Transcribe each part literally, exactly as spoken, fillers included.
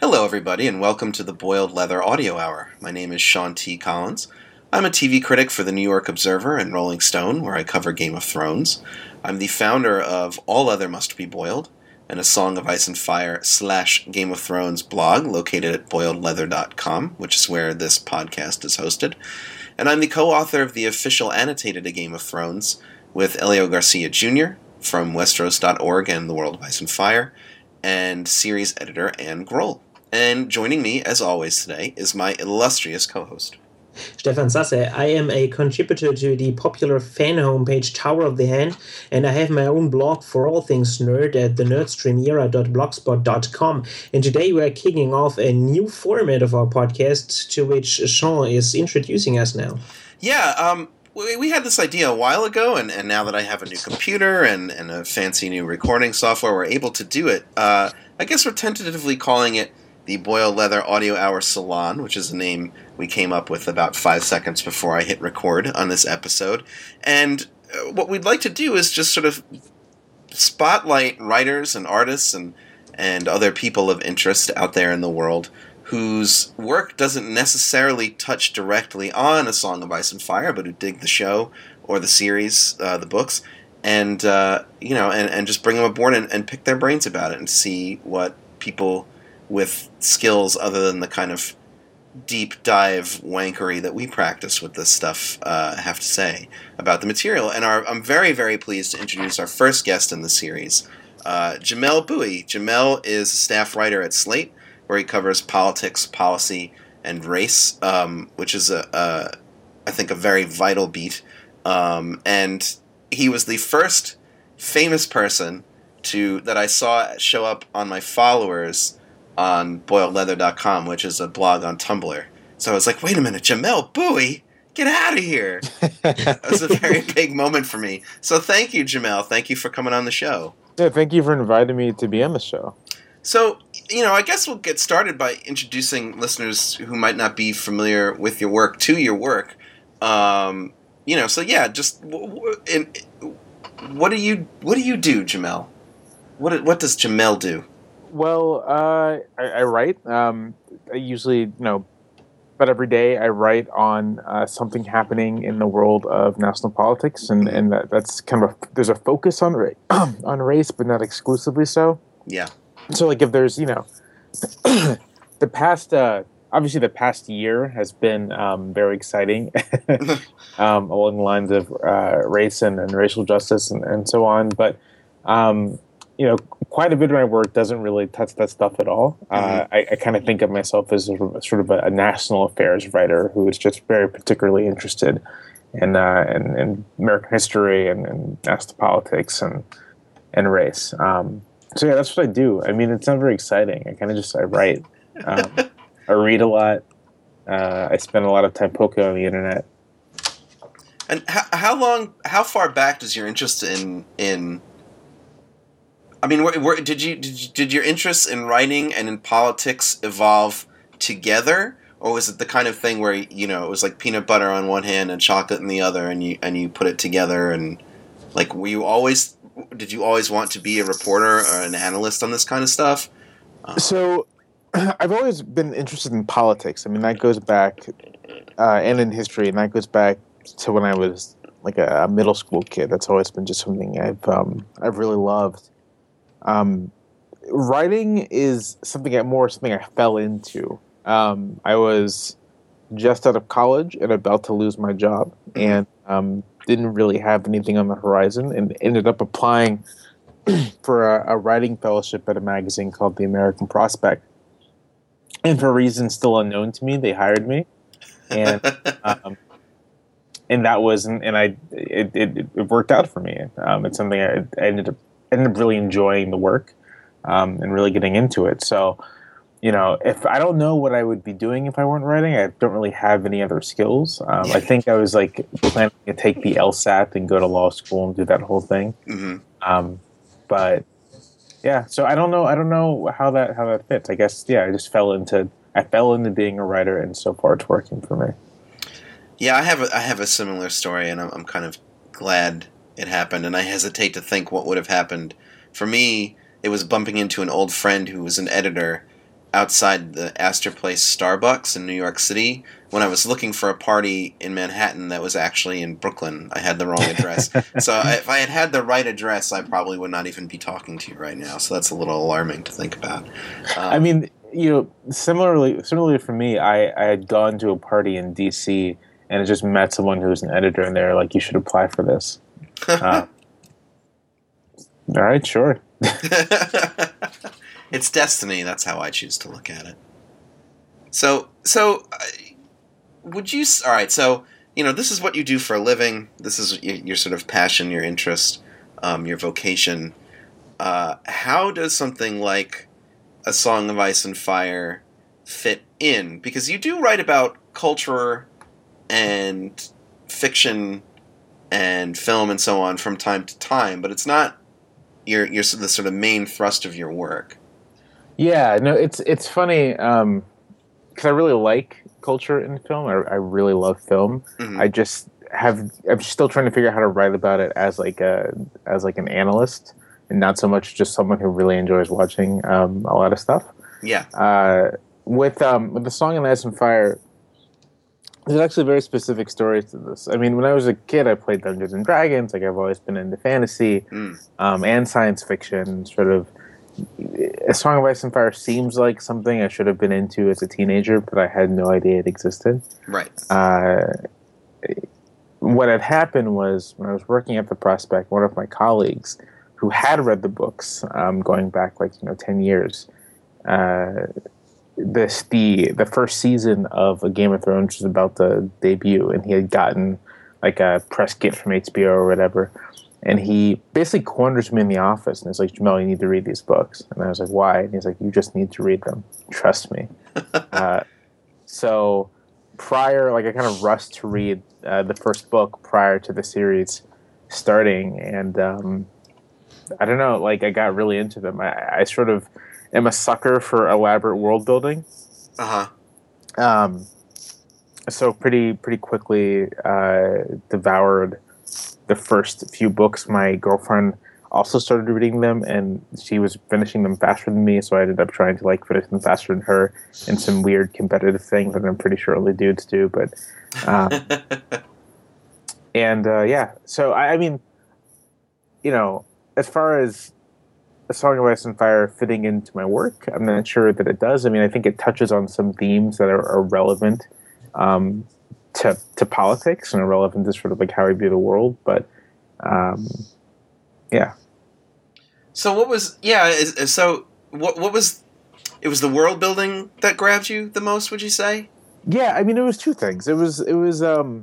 Hello, everybody, and welcome to the Boiled Leather Audio Hour. My name is Sean T. Collins. I'm a T V critic for the New York Observer and Rolling Stone, where I cover Game of Thrones. I'm the founder of All Leather Must Be Boiled, and a Song of Ice and Fire slash Game of Thrones blog located at boiled leather dot com, which is where this podcast is hosted. And I'm the co-author of the official annotated A Game of Thrones with Elio Garcia Junior from Westeros dot org and The World of Ice and Fire, and series editor Anne Grohl. And joining me, as always today, is my illustrious co-host. Stefan Sasse. I am a contributor to the popular fan homepage Tower of the Hand, and I have my own blog for all things nerd at the nerdstream era dot blogspot dot com. And today we are kicking off a new format of our podcast, to which Sean is introducing us now. Yeah, um, we, we had this idea a while ago, and, and now that I have a new computer and, and a fancy new recording software, we're able to do it. Uh, I guess we're tentatively calling it the Boiled Leather Audio Hour Salon, which is a name we came up with about five seconds before I hit record on this episode. And what we'd like to do is just sort of spotlight writers and artists and, and other people of interest out there in the world whose work doesn't necessarily touch directly on A Song of Ice and Fire, but who dig the show or the series, uh, the books, and uh, you know, and, and just bring them aboard and, and pick their brains about it and see what people with skills other than the kind of deep dive wankery that we practice with this stuff uh, have to say about the material. And our, I'm very, very pleased to introduce our first guest in the series, uh, Jamelle Bouie. Jamelle is a staff writer at Slate, where he covers politics, policy, and race, um, which is, a, a, I think, a very vital beat. Um, and he was the first famous person to that I saw show up on my followers on boiled leather dot com, which is a blog on Tumblr. So I was like, wait a minute, Jamelle Bouie? Get out of here! That was a very big moment for me. So thank you, Jamelle. Thank you for coming on the show. Yeah, thank you for inviting me to be on the show. So, you know, I guess we'll get started by introducing listeners who might not be familiar with your work to your work. Um, you know, so yeah, just in, what do you what do you do, Jamelle? What what does Jamelle do? Well, uh, I, I write. Um, I usually, you know, but every day I write on uh, something happening in the world of national politics, and, and that, that's kind of a, there's a focus on ra- on race, but not exclusively so. Yeah. So, like, if there's, you know, the past, uh, obviously, the past year has been um, very exciting, um, along the lines of uh, race and, and racial justice and, and so on, but. Um, You know, quite a bit of my work doesn't really touch that stuff at all. Mm-hmm. Uh, I, I kind of think of myself as a, sort of a, a national affairs writer who is just very particularly interested in uh, in, in American history and, and national politics and and race. Um, so yeah, that's what I do. I mean, it's not very exciting. I kind of just I write. Um, I read a lot. Uh, I spend a lot of time poking on the internet. And how, how long, how far back does your interest in in I mean, were, were, did you did, you, did your interests in writing and in politics evolve together, or was it the kind of thing where, you know, it was like peanut butter on one hand and chocolate in the other, and you and you put it together, and like, were you always did you always want to be a reporter or an analyst on this kind of stuff? Uh, so, I've always been interested in politics. I mean, that goes back, uh, and in history, and that goes back to when I was like a, a middle school kid. That's always been just something I've um, I've really loved. Um, writing is something I, more something I fell into. Um, I was just out of college and about to lose my job, and um, didn't really have anything on the horizon, and ended up applying for a, a writing fellowship at a magazine called The American Prospect. And for reasons still unknown to me, they hired me, and um, and that was and, and I it, it it worked out for me. Um, it's something I, I ended up. ended up really enjoying the work um, and really getting into it. So, you know, if I don't know what I would be doing if I weren't writing, I don't really have any other skills. Um, I think I was like planning to take the LSAT and go to law school and do that whole thing. Mm-hmm. Um, but yeah, so I don't know. I don't know how that how that fits. I guess yeah, I just fell into I fell into being a writer, and so far it's working for me. Yeah, I have a, I have a similar story, and I'm, I'm kind of glad it happened, and I hesitate to think what would have happened. For me, it was bumping into an old friend who was an editor outside the Astor Place Starbucks in New York City when I was looking for a party in Manhattan that was actually in Brooklyn. I had the wrong address. So I, if I had had the right address, I probably would not even be talking to you right now. So that's a little alarming to think about. Um, I mean, you know, similarly, similarly for me, I, I had gone to a party in D C and I just met someone who was an editor, and they're like, "You should apply for this." Uh, all right, sure. It's destiny. That's how I choose to look at it. So, so uh, would you? All right. So, you know, this is what you do for a living. This is your, your sort of passion, your interest, um, your vocation. Uh, how does something like A Song of Ice and Fire fit in? Because you do write about culture and fiction and film and so on from time to time, but it's not your your the sort of main thrust of your work. Yeah, no, it's it's funny because um, I really like culture in film. I, I really love film. Mm-hmm. I just have I'm still trying to figure out how to write about it as like a as like an analyst, and not so much just someone who really enjoys watching um, a lot of stuff. Yeah. Uh, with um, with the Song of Ice and Fire, there's actually a very specific story to this. I mean, when I was a kid, I played Dungeons and Dragons. Like I've always been into fantasy mm. um, and science fiction, sort of. A Song of Ice and Fire seems like something I should have been into as a teenager, but I had no idea it existed. Right. Uh, what had happened was when I was working at the Prospect, one of my colleagues who had read the books, um, going back like you know ten years, uh, this the the first season of A Game of Thrones was about to debut, and he had gotten like a press kit from H B O or whatever. And he basically corners me in the office and he's like, "Jamel, you need to read these books." And I was like, "Why?" And he's like, "You just need to read them. Trust me." uh, so prior, like I kind of rushed to read uh, the first book prior to the series starting. And um, I don't know, like I got really into them. I, I sort of am a sucker for elaborate world building. Uh-huh. Um, so pretty, pretty quickly uh, devoured the first few books. My girlfriend also started reading them, and she was finishing them faster than me, so I ended up trying to like finish them faster than her in some weird competitive thing that I'm pretty sure only dudes do. But um, and uh, yeah, so I, I mean, you know, as far as A Song of Ice and Fire fitting into my work, I'm not sure that it does. I mean, I think it touches on some themes that are, are relevant um, to to politics and are relevant to sort of like how we view the world. But um, yeah. So what was yeah? Is, so what what was it? Was the world building that grabbed you the most? Would you say? Yeah, I mean, it was two things. It was it was um,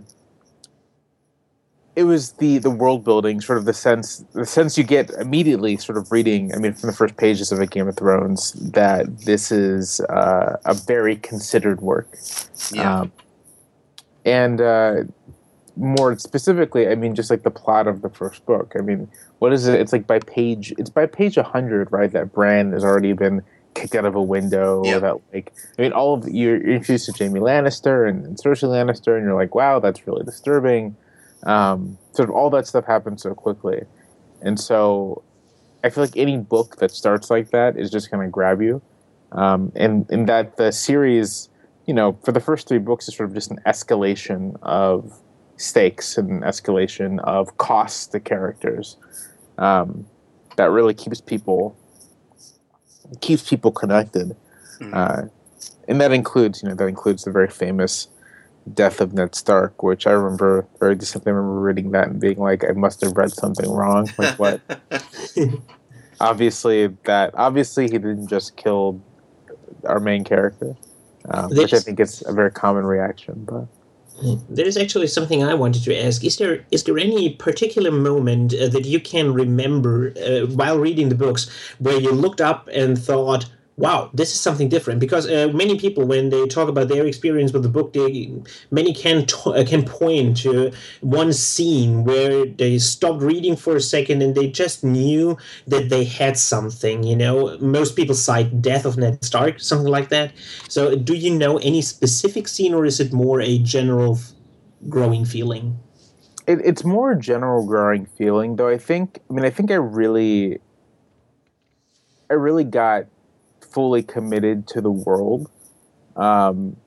it was the the world building, sort of the sense the sense you get immediately, sort of reading. I mean, from the first pages of A Game of Thrones, that this is uh, a very considered work. Yeah. Um, and uh, more specifically, I mean, just like the plot of the first book. I mean, what is it? It's like by page. It's by page a hundred, right? That Bran has already been kicked out of a window. Yeah. That like, I mean, all of the, you're introduced to Jaime Lannister and, and Cersei Lannister, and you're like, wow, that's really disturbing. Um, sort of all that stuff happens so quickly, and so I feel like any book that starts like that is just going to grab you, um, and and that the series. You know, for the first three books, is sort of just an escalation of stakes and an escalation of costs to characters um, that really keeps people keeps people connected, mm-hmm. uh, and that includes, you know, that includes the very famous death of Ned Stark, which I remember very distinctly. I remember reading that and being like, I must have read something wrong. Like what? obviously, that obviously he didn't just kill our main character. Um, which I think is a very common reaction. But there is actually something I wanted to ask. Is there is there any particular moment uh, that you can remember uh, while reading the books where you looked up and thought, wow, this is something different? Because uh, many people, when they talk about their experience with the book, they many can to- uh, can point to one scene where they stopped reading for a second and they just knew that they had something. You know, most people cite Death of Ned Stark, something like that. So, do you know any specific scene, or is it more a general growing feeling? It, it's more a general growing feeling, though. I think. I mean, I think I really, I really got fully committed to the world. Um,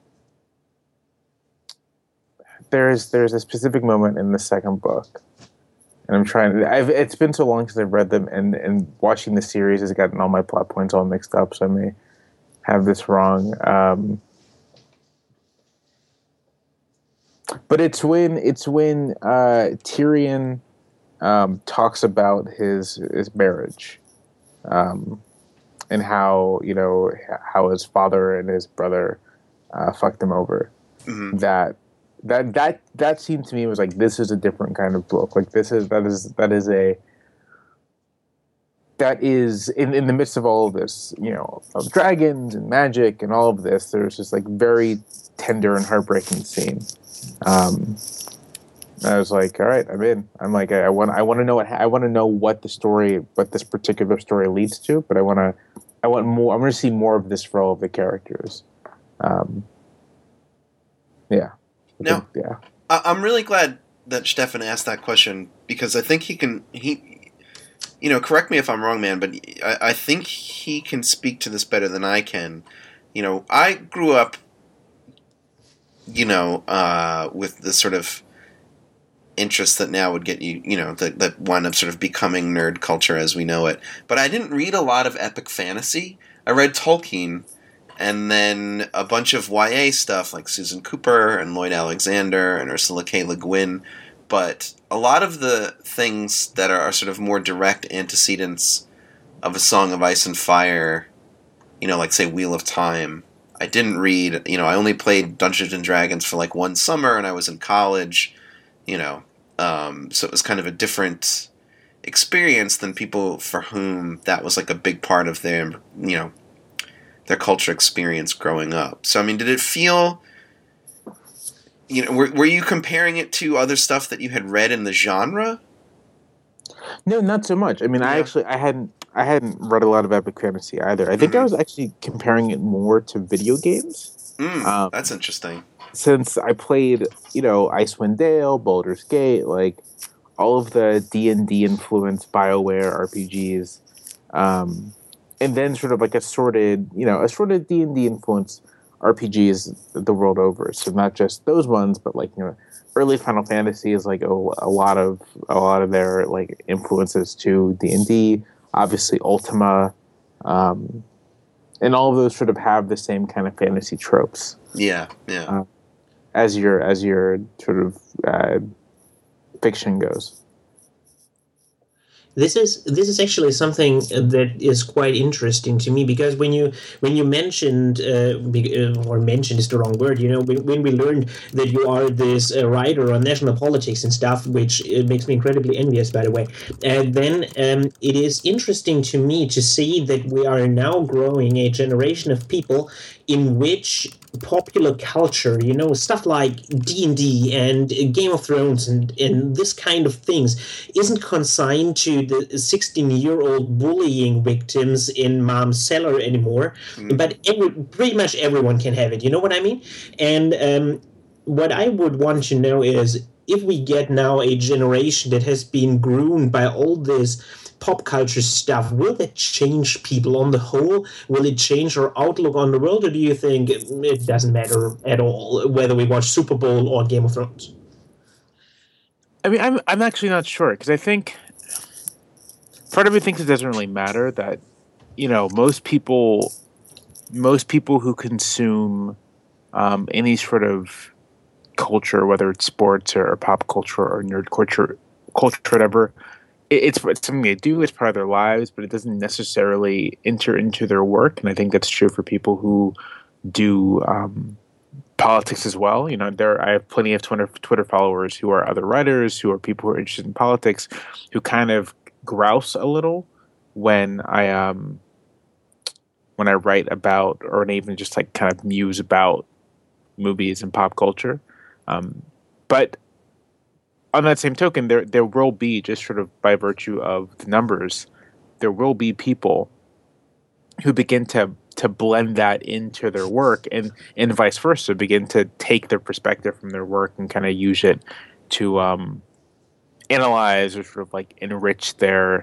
there's there's a specific moment in the second book, and I'm trying to. I've, it's been so long since I've read them, and, and watching the series has gotten all my plot points all mixed up, so I may have this wrong. Um, but it's when it's when uh, Tyrion um, talks about his his marriage, um, and how you know how his father and his brother uh, fucked him over. Mm-hmm. That. That that that seemed to me was like, this is a different kind of book. Like this is that is that is a that is in, in the midst of all of this, you know, of dragons and magic and all of this. There's this like very tender and heartbreaking scene. Um, I was like, all right, I'm in. I'm like, I, I want I want to know what I want to know what the story, what this particular story leads to. But I want to I want more. I want to see more of this for all of the characters. Um, yeah. Now, yeah. I'm really glad that Stefan asked that question, because I think he can, he, you know, correct me if I'm wrong, man, but I, I think he can speak to this better than I can. You know, I grew up, you know, uh, with this sort of interest that now would get you, you know, that, that one of sort of becoming nerd culture as we know it. But I didn't read a lot of epic fantasy. I read Tolkien, and then a bunch of Y A stuff like Susan Cooper and Lloyd Alexander and Ursula K. Le Guin. But a lot of the things that are sort of more direct antecedents of A Song of Ice and Fire, you know, like, say, Wheel of Time, I didn't read. You know, I only played Dungeons and Dragons for like one summer, and I was in college, you know. Um, so it was kind of a different experience than people for whom that was like a big part of their, you know, their culture experience growing up. So, I mean, did it feel, you know, were, were you comparing it to other stuff that you had read in the genre? No, not so much. I mean, yeah. I actually, I hadn't, I hadn't read a lot of epic fantasy either. I think mm-hmm. I was actually comparing it more to video games. Mm, um, that's interesting. Since I played, you know, Icewind Dale, Baldur's Gate, like all of the D and D influenced BioWare R P Gs, um, and then sort of like assorted, you know, assorted D and D influenced R P Gs the world over. So not just those ones, but like, you know, early Final Fantasy is like a, a lot of a lot of their like influences to D and D. Obviously, Ultima, um, and all of those sort of have the same kind of fantasy tropes. Yeah, yeah. Uh, as your as your sort of uh, fiction goes. This is this is actually something that is quite interesting to me, because when you when you mentioned uh, or mentioned is the wrong word, you know, when, when we learned that you are this uh, writer on national politics and stuff, which it makes me incredibly envious, by the way. And then um, it is interesting to me to see that we are now growing a generation of people in which popular culture, you know, stuff like D and D and Game of Thrones and, and this kind of things isn't consigned to the sixteen-year-old bullying victims in mom's cellar anymore, mm. but every, pretty much everyone can have it, you know what I mean? And um, what I would want to know is, if we get now a generation that has been groomed by all this pop culture stuff, will that change people on the whole? Will it change our outlook on the world, or do you think it doesn't matter at all whether we watch Super Bowl or Game of Thrones? I mean, I'm I'm actually not sure, because I think part of me thinks it doesn't really matter, that, you know, most people most people who consume um, any sort of culture, whether it's sports or, or pop culture or nerd culture, culture, whatever, It's, it's something they do, it's part of their lives, but it doesn't necessarily enter into their work. And I think that's true for people who do um, politics as well. You know, there I have plenty of Twitter, Twitter followers who are other writers, who are people who are interested in politics, who kind of grouse a little when I um when I write about, or even just like kind of muse about movies and pop culture. Um, but on that same token, there there will be, just sort of by virtue of the numbers, there will be people who begin to to blend that into their work, and, and vice versa, begin to take their perspective from their work and kind of use it to um, analyze or sort of like enrich their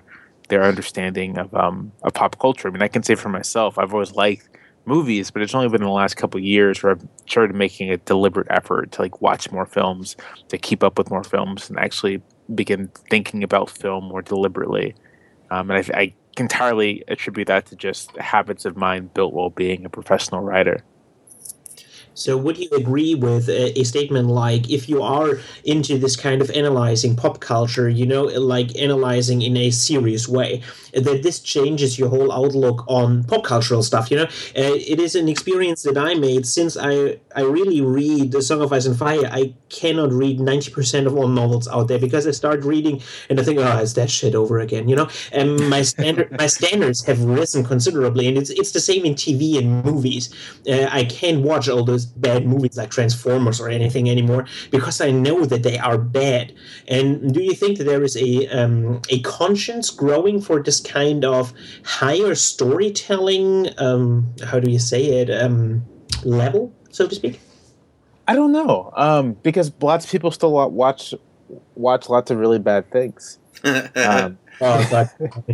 their understanding of um, of pop culture. I mean, I can say for myself, I've always liked movies, but it's only been in the last couple of years where I've started making a deliberate effort to like watch more films, to keep up with more films, and actually begin thinking about film more deliberately. Um, and I, I entirely attribute that to just habits of mine built while being a professional writer. So would you agree with a, a statement like, if you are into this kind of analyzing pop culture, you know, like analyzing in a serious way, that this changes your whole outlook on pop cultural stuff, you know? Uh, it is an experience that I made since I, I really read The Song of Ice and Fire. I cannot read ninety percent of all novels out there because I start reading and I think, oh, it's that shit over again, you know? And my standard, my standards have risen considerably, and it's it's the same in T V and movies. Uh, I can't watch all those bad movies like Transformers or anything anymore because I know that they are bad. And do you think that there is a um, a conscience growing for this kind of higher storytelling, um, how do you say it, um, level, so to speak? I don't know, um, because lots of people still watch watch lots of really bad things. um, oh, God.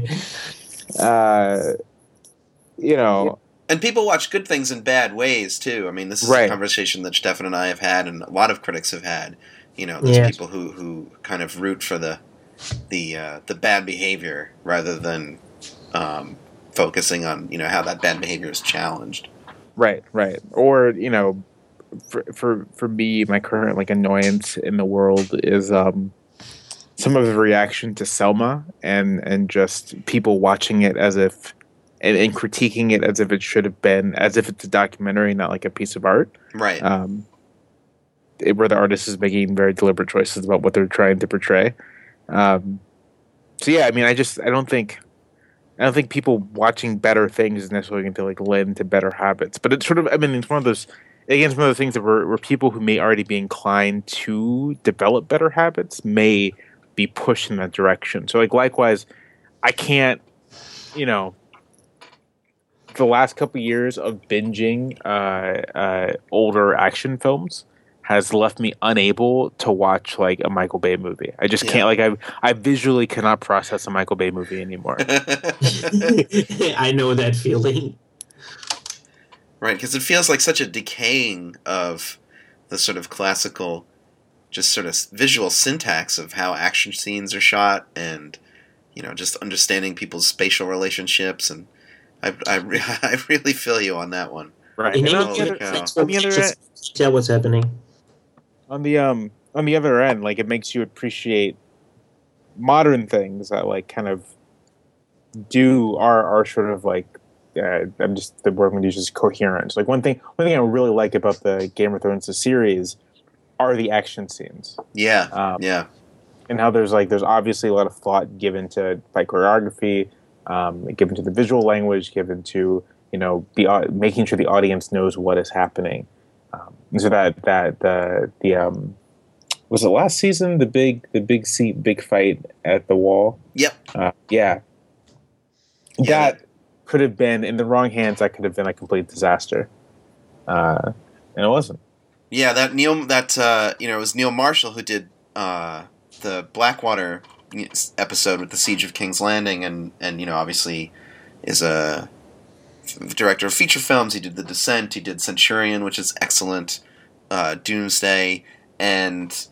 uh, you know. And people watch good things in bad ways, too. I mean, this is right. a conversation that Stefan and I have had, and a lot of critics have had. You know, there's yes. people who, who kind of root for the the uh, the bad behavior rather than um, focusing on, you know, how that bad behavior is challenged. Right, right. Or, you know, for for, for me, my current, like, annoyance in the world is um, some of the reaction to Selma and, and just people watching it as if... And, and critiquing it as if it should have been, as if it's a documentary, not like a piece of art. Right. Um, it, where the artist is making very deliberate choices about what they're trying to portray. Um, so yeah, I mean, I just, I don't think, I don't think people watching better things is necessarily going to like lend to better habits. But it's sort of, I mean, it's one of those, again, it's one of those things that where, where people who may already be inclined to develop better habits may be pushed in that direction. So like, likewise, I can't, you know, the last couple of years of binging uh, uh, older action films has left me unable to watch like a Michael Bay movie. I just yeah. can't, like, I I visually cannot process a Michael Bay movie anymore. I know that feeling. Right, because it feels like such a decaying of the sort of classical, just sort of visual syntax of how action scenes are shot, and, you know, just understanding people's spatial relationships, and I, I, I really feel you on that one. Right. And and on, on, the other, on the other end, tell what's happening. On the um, on the other end, like, it makes you appreciate modern things that like kind of do are are sort of like uh, I'm just the word I'm going to use is coherent. Like one thing, one thing I really like about the Game of Thrones the series are the action scenes. Yeah. Um, yeah. And how there's like there's obviously a lot of thought given to fight choreography. Um, given to the visual language, given to, you know, the uh, making sure the audience knows what is happening. Um, and so that that the the um, was it last season the big the big seat big fight at the wall. Yep. Uh, yeah. yeah. That could have been in the wrong hands. That could have been a complete disaster, uh, and it wasn't. Yeah, that Neil that uh, you know it was Neil Marshall who did uh, the Blackwater episode with the Siege of King's Landing, and, and you know, obviously is a director of feature films. He did The Descent, he did Centurion, which is excellent, uh, Doomsday, and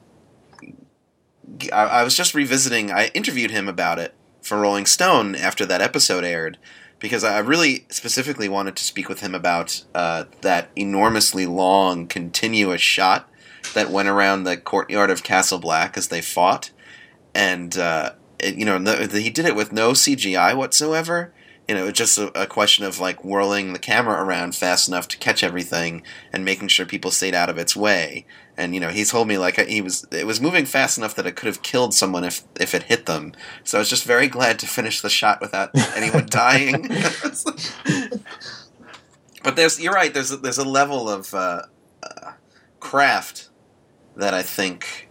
I, I was just revisiting, I interviewed him about it for Rolling Stone after that episode aired, because I really specifically wanted to speak with him about uh, that enormously long, continuous shot that went around the courtyard of Castle Black as they fought. And, uh, it, you know, the, the, he did it with no C G I whatsoever. You know, it's just a, a question of, like, whirling the camera around fast enough to catch everything and making sure people stayed out of its way. And, you know, he told me, like, he was it was moving fast enough that it could have killed someone if, if it hit them. So I was just very glad to finish the shot without anyone dying. But there's you're right, there's a, there's a level of uh, uh, craft that I think...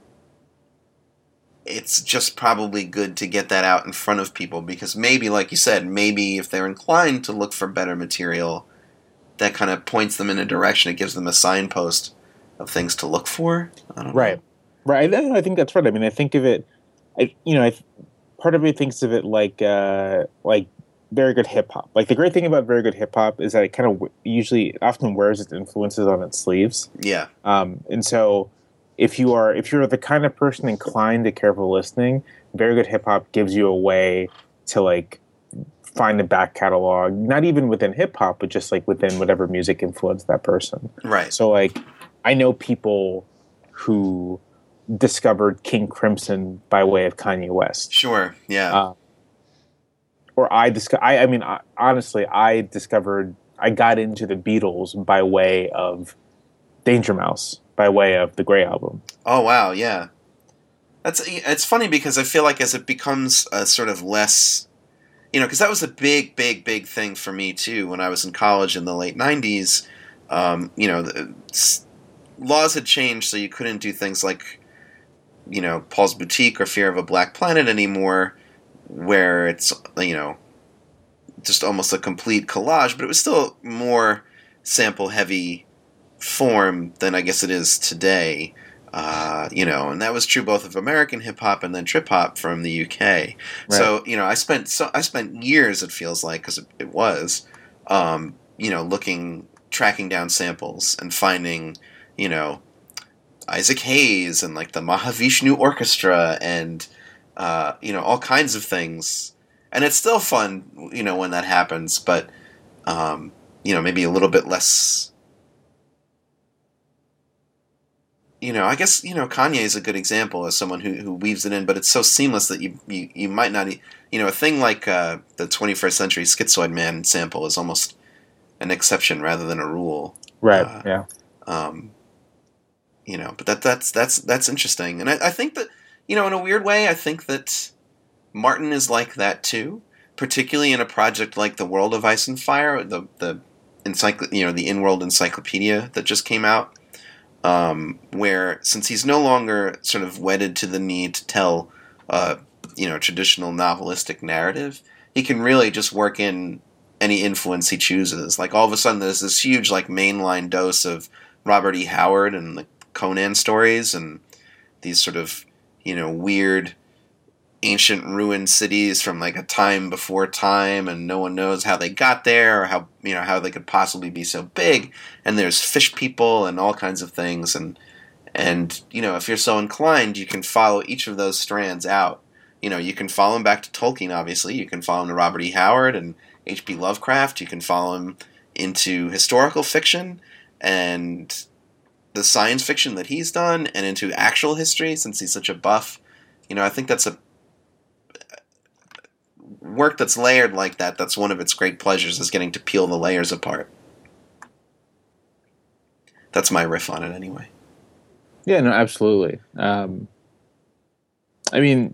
it's just probably good to get that out in front of people, because maybe, like you said, maybe if they're inclined to look for better material, that kind of points them in a direction. It gives them a signpost of things to look for. I don't right. know. Right. I think that's right. I mean, I think of it, I, you know, I, part of me thinks of it like uh, like very good hip hop. Like the great thing about very good hip hop is that it kind of usually often wears its influences on its sleeves. Yeah. Um, and so if you are if you're the kind of person inclined to careful listening, very good hip hop gives you a way to like find a back catalog, not even within hip hop, but just like within whatever music influenced that person. Right. So like I know people who discovered King Crimson by way of Kanye West. Sure. Yeah. Uh, or I disco- I, I mean, I, honestly, I discovered, I got into the Beatles by way of Danger Mouse, by way of the Grey Album. Oh, wow. Yeah. That's, it's funny because I feel like as it becomes a sort of less, you know, because that was a big, big, big thing for me too when I was in college in the late nineties. Um, you know, the, laws had changed, so you couldn't do things like, you know, Paul's Boutique or Fear of a Black Planet anymore, where it's, you know, just almost a complete collage, but it was still more sample-heavy form than I guess it is today, uh, you know, and that was true both of American hip-hop and then trip-hop from the U K. Right. So, you know, I spent so I spent years, it feels like, because it, it was, um, you know, looking, tracking down samples and finding, you know, Isaac Hayes and like the Mahavishnu Orchestra and uh, you know, all kinds of things, and it's still fun, you know, when that happens. But um, you know, maybe a little bit less. You know, I guess you know Kanye is a good example as someone who, who weaves it in, but it's so seamless that you you, you might not, you know, a thing like uh, the twenty-first Century Schizoid Man sample is almost an exception rather than a rule. Right. Uh, yeah. Um, You know, but that that's that's that's interesting, and I, I think that, you know, in a weird way, I think that Martin is like that too, particularly in a project like The World of Ice and Fire, the the encycl- you know, the In-World Encyclopedia that just came out, um, where since he's no longer sort of wedded to the need to tell, uh, you know, traditional novelistic narrative, he can really just work in any influence he chooses. Like all of a sudden, there's this huge like mainline dose of Robert E. Howard and the Conan stories and these sort of, you know, weird ancient ruined cities from like a time before time, and no one knows how they got there or how, you know, how they could possibly be so big, and there's fish people and all kinds of things, and and you know, if you're so inclined, you can follow each of those strands out. You know, you can follow him back to Tolkien, obviously, you can follow him to Robert E. Howard and H P Lovecraft, you can follow him into historical fiction and the science fiction that he's done, and into actual history, since he's such a buff. You know, I think that's a work that's layered like that. That's one of its great pleasures, is getting to peel the layers apart. That's my riff on it, anyway. Yeah, no, absolutely. Um, I mean,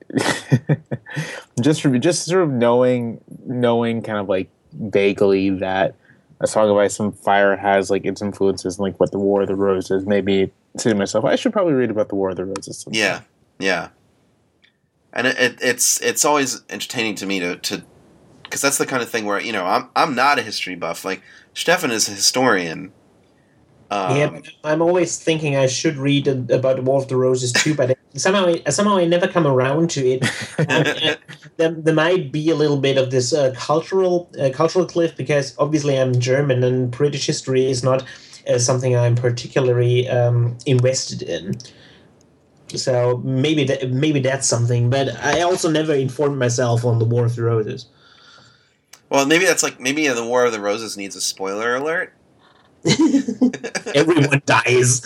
just for, just sort of knowing, knowing kind of like vaguely that A Song of Ice and Fire has like its influences and like what the War of the Roses, maybe say to myself, I should probably read about the War of the Roses sometime. Yeah, yeah. And it, it, it's it's always entertaining to me to to because that's the kind of thing where, you know, I'm I'm not a history buff. Like Stefan is a historian. Um, yeah, I'm always thinking I should read a, about the War of the Roses too, but somehow I, somehow I never come around to it. Um, there, there might be a little bit of this uh, cultural uh, cultural cliff, because obviously I'm German and British history is not uh, something I'm particularly um, invested in. So maybe that, maybe that's something, but I also never informed myself on the War of the Roses. Well, maybe that's like maybe the War of the Roses needs a spoiler alert. Everyone dies.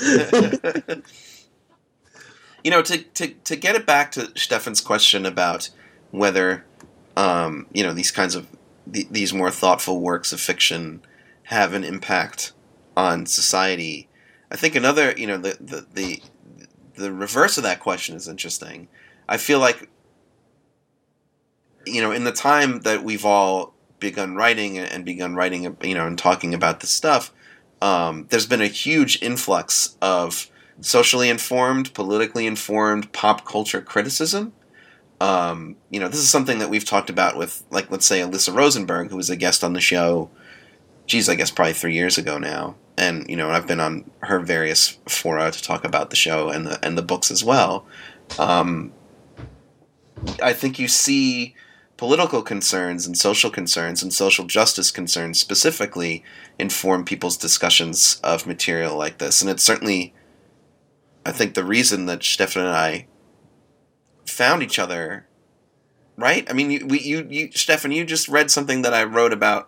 You know, to, to to get it back to Stefan's question about whether, um, you know, these kinds of th- these more thoughtful works of fiction have an impact on society. I think another, you know, the the the, the reverse of that question is interesting. I feel like, you know, in the time that we've all begun writing and begun writing, you know, and talking about this stuff, um, there's been a huge influx of socially informed, politically informed pop culture criticism. Um, you know, this is something that we've talked about with, like, let's say Alyssa Rosenberg, who was a guest on the show, geez, I guess probably three years ago now. And, you know, I've been on her various fora to talk about the show and the, and the books as well. Um, I think you see political concerns and social concerns and social justice concerns specifically inform people's discussions of material like this. And it's certainly, I think, the reason that Stefan and I found each other, right? I mean, you, we, you, you, Stefan, you just read something that I wrote about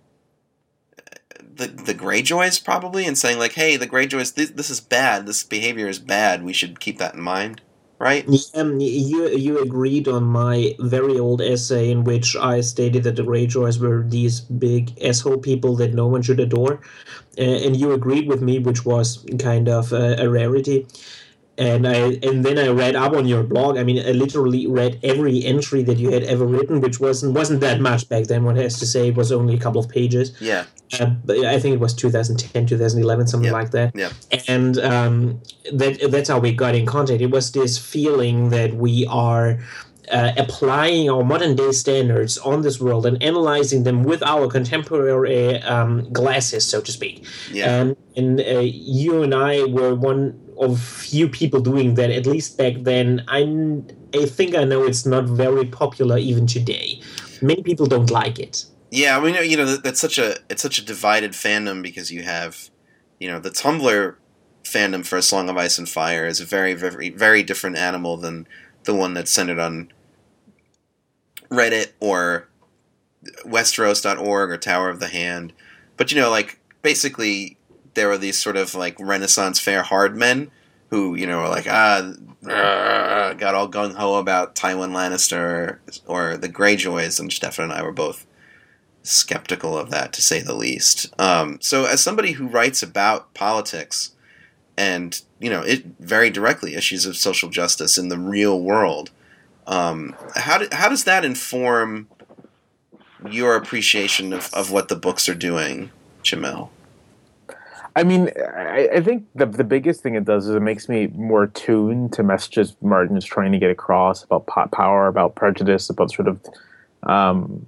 the the Greyjoys, probably, and saying, like, hey, the Greyjoys, this, this is bad, this behavior is bad, we should keep that in mind, right? Um, you you agreed on my very old essay in which I stated that the Greyjoys were these big asshole people that no one should adore, uh, and you agreed with me, which was kind of a, a rarity. And I and then I read up on your blog. I mean, I literally read every entry that you had ever written, which wasn't wasn't that much back then. One has to say, it was only a couple of pages. Yeah. Uh, but I think it was two thousand ten, two thousand eleven, something Yep. like that. Yeah. And um, that that's how we got in contact. It was this feeling that we are uh, applying our modern day standards on this world and analyzing them with our contemporary um, glasses, so to speak. Yeah. Um, and uh, you and I were one of few people doing that, at least back then. I I think I know it's not very popular even today. Many people don't like it. Yeah, I mean, you know, that's such a it's such a divided fandom because you have, you know, the Tumblr fandom for A Song of Ice and Fire is a very, very, very different animal than the one that's centered on Reddit or Westeros dot org or Tower of the Hand. But, you know, like, basically, there were these sort of, like, Renaissance fair hard men who, you know, were like, ah, uh, got all gung-ho about Tywin Lannister or, or the Greyjoys, and Stefan and I were both skeptical of that, to say the least. Um, so as somebody who writes about politics and, you know, it very directly, issues of social justice in the real world, um, how, do, how does that inform your appreciation of, of what the books are doing, Jamil? I mean, I, I think the the biggest thing it does is it makes me more attuned to messages Martin is trying to get across about po- power, about prejudice, about sort of um,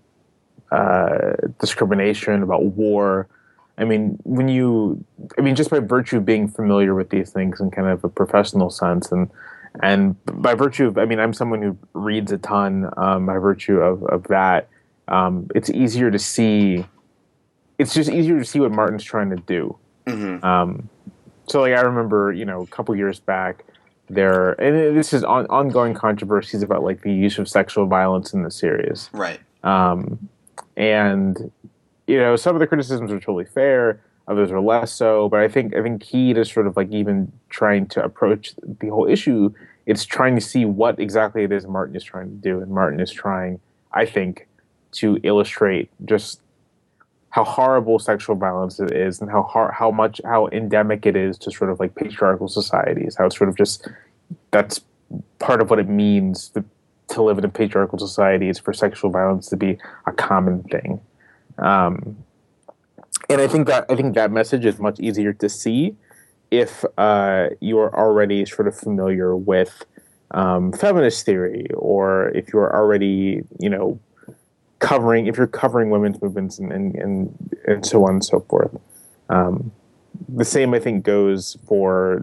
uh, discrimination, about war. I mean, when you, I mean, just by virtue of being familiar with these things in kind of a professional sense, and and by virtue of, I mean, I'm someone who reads a ton. Um, by virtue of of that, um, it's easier to see. It's just easier to see what Martin's trying to do. Mm-hmm. Um, so, like, I remember, you know, a couple years back, there, and this is on, ongoing controversies about, like, the use of sexual violence in the series. Right. Um, and, you know, some of the criticisms are totally fair, others are less so, but I think, I think key to sort of, like, even trying to approach the whole issue, it's trying to see what exactly it is Martin is trying to do. And Martin is trying, I think, to illustrate just how horrible sexual violence it is, and how har- how much how endemic it is to sort of like patriarchal societies. How it's sort of just that's part of what it means to, to live in a patriarchal society is for sexual violence to be a common thing. Um, and I think that I think that message is much easier to see if uh, you are already sort of familiar with um, feminist theory, or if you are already, you know, covering, if you're covering women's movements and, and, and, and so on and so forth. Um, the same, I think, goes for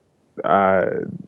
uh,